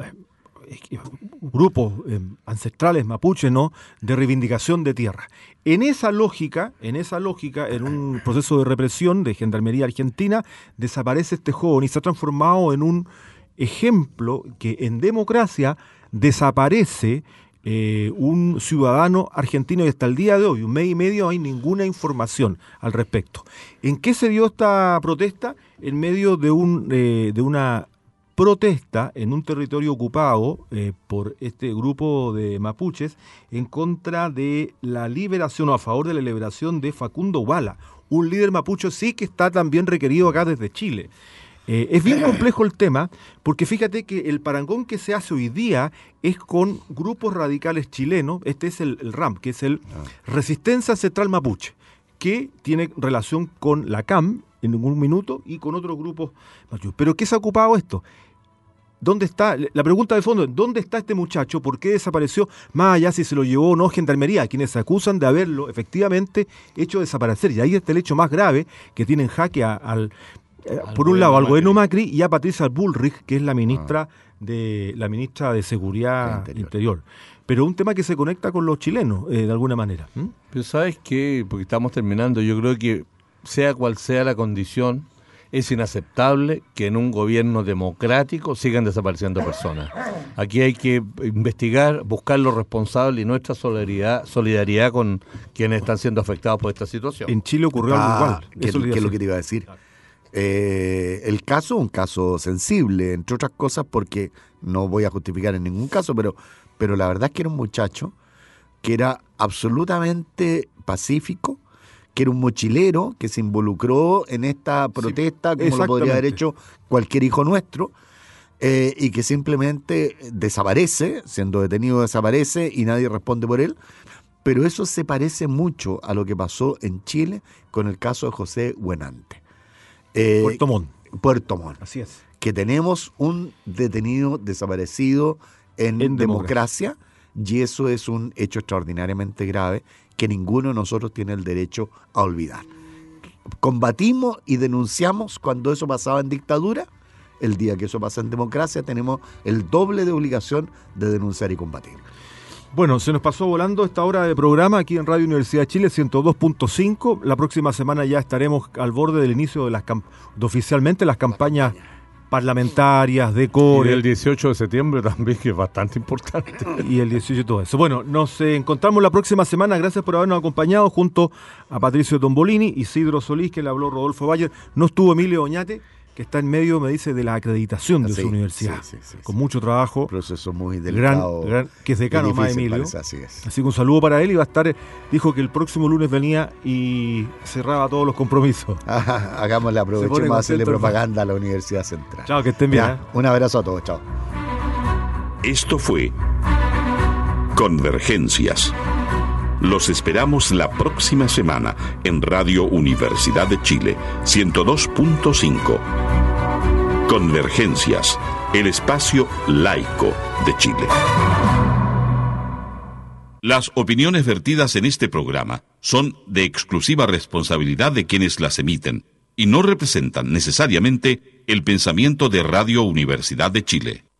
S2: eh, grupos eh, ancestrales mapuches, ¿no?, de reivindicación de tierra. En esa lógica, en esa lógica, en un proceso de represión de Gendarmería Argentina, desaparece este joven y se ha transformado en un ejemplo que en democracia desaparece Eh, un ciudadano argentino, y hasta el día de hoy, un mes y medio, no hay ninguna información al respecto. ¿En qué se dio esta protesta? En medio de, un, eh, de una protesta en un territorio ocupado eh, por este grupo de mapuches en contra de la liberación o a favor de la liberación de Facundo Ubala, un líder mapuche sí que está también requerido acá desde Chile. Eh, es bien complejo el tema, porque fíjate que el parangón que se hace hoy día es con grupos radicales chilenos. Este es el, el R A M, que es el Resistencia Ancestral Mapuche, que tiene relación con la C A M en un minuto y con otros grupos mapuches. ¿Pero qué se ha ocupado esto? ¿Dónde está? La pregunta de fondo, ¿dónde está este muchacho? ¿Por qué desapareció? Más allá si se lo llevó o no Gendarmería, quienes se acusan de haberlo efectivamente hecho desaparecer. Y ahí está el hecho más grave que tiene en jaque a, al... por un lado al gobierno Macri y a Patricia Bullrich, que es la ministra de la ministra de Seguridad Interior. Interior. Pero un tema que se conecta con los chilenos, eh, de alguna manera. ¿Mm?
S3: Pero ¿sabes qué? Porque estamos terminando, yo creo que sea cual sea la condición, es inaceptable que en un gobierno democrático sigan desapareciendo personas. Aquí hay que investigar, buscar los responsables y nuestra solidaridad, solidaridad con quienes están siendo afectados por esta situación.
S2: En Chile ocurrió
S4: ah,
S2: algo igual.
S4: ¿Qué,
S2: Eso
S4: ¿qué es lo que te iba a decir? Eh, el caso, un caso sensible, entre otras cosas, porque no voy a justificar en ningún caso, pero, pero la verdad es que era un muchacho que era absolutamente pacífico, que era un mochilero que se involucró en esta protesta, sí, como lo podría haber hecho cualquier hijo nuestro, eh, y que simplemente desaparece, siendo detenido desaparece y nadie responde por él. Pero eso se parece mucho a lo que pasó en Chile con el caso de José Buenante. Eh,
S2: Puerto Montt.
S4: Puerto Montt.
S2: Así es.
S4: Que tenemos un detenido desaparecido en, en democracia, democracia, y eso es un hecho extraordinariamente grave que ninguno de nosotros tiene el derecho a olvidar. Combatimos y denunciamos cuando eso pasaba en dictadura. El día que eso pasa en democracia tenemos el doble de obligación de denunciar y combatir.
S2: Bueno, se nos pasó volando esta hora de programa aquí en Radio Universidad de Chile ciento dos punto cinco. La próxima semana ya estaremos al borde del inicio de las de oficialmente las campañas parlamentarias, de core.
S3: Y el dieciocho de septiembre también, que es bastante importante.
S2: Y el dieciocho y todo eso. Bueno, nos eh, encontramos la próxima semana. Gracias por habernos acompañado junto a Patricio Tombolini, Isidro Solís, que le habló Rodolfo Bayer. No estuvo Emilio Oñate, que está en medio, me dice, de la acreditación de sí, su universidad. Sí, sí, sí,
S4: sí.
S2: con mucho trabajo.
S4: Un proceso muy delicado.
S2: Gran, gran, que es decano más Emilio.
S4: Parece, así es.
S2: Así que un saludo para él y va a estar, dijo que el próximo lunes venía y cerraba todos los compromisos.
S4: Ajá, hagámosle, aprovechemos a hacerle propaganda a la Universidad Central.
S2: Chao, que estén bien.
S4: Ya,
S2: ¿eh?
S4: Un abrazo a todos, chao.
S1: Esto fue Convergencias. Los esperamos la próxima semana en Radio Universidad de Chile, ciento dos punto cinco. Convergencias, el espacio laico de Chile. Las opiniones vertidas en este programa son de exclusiva responsabilidad de quienes las emiten y no representan necesariamente el pensamiento de Radio Universidad de Chile.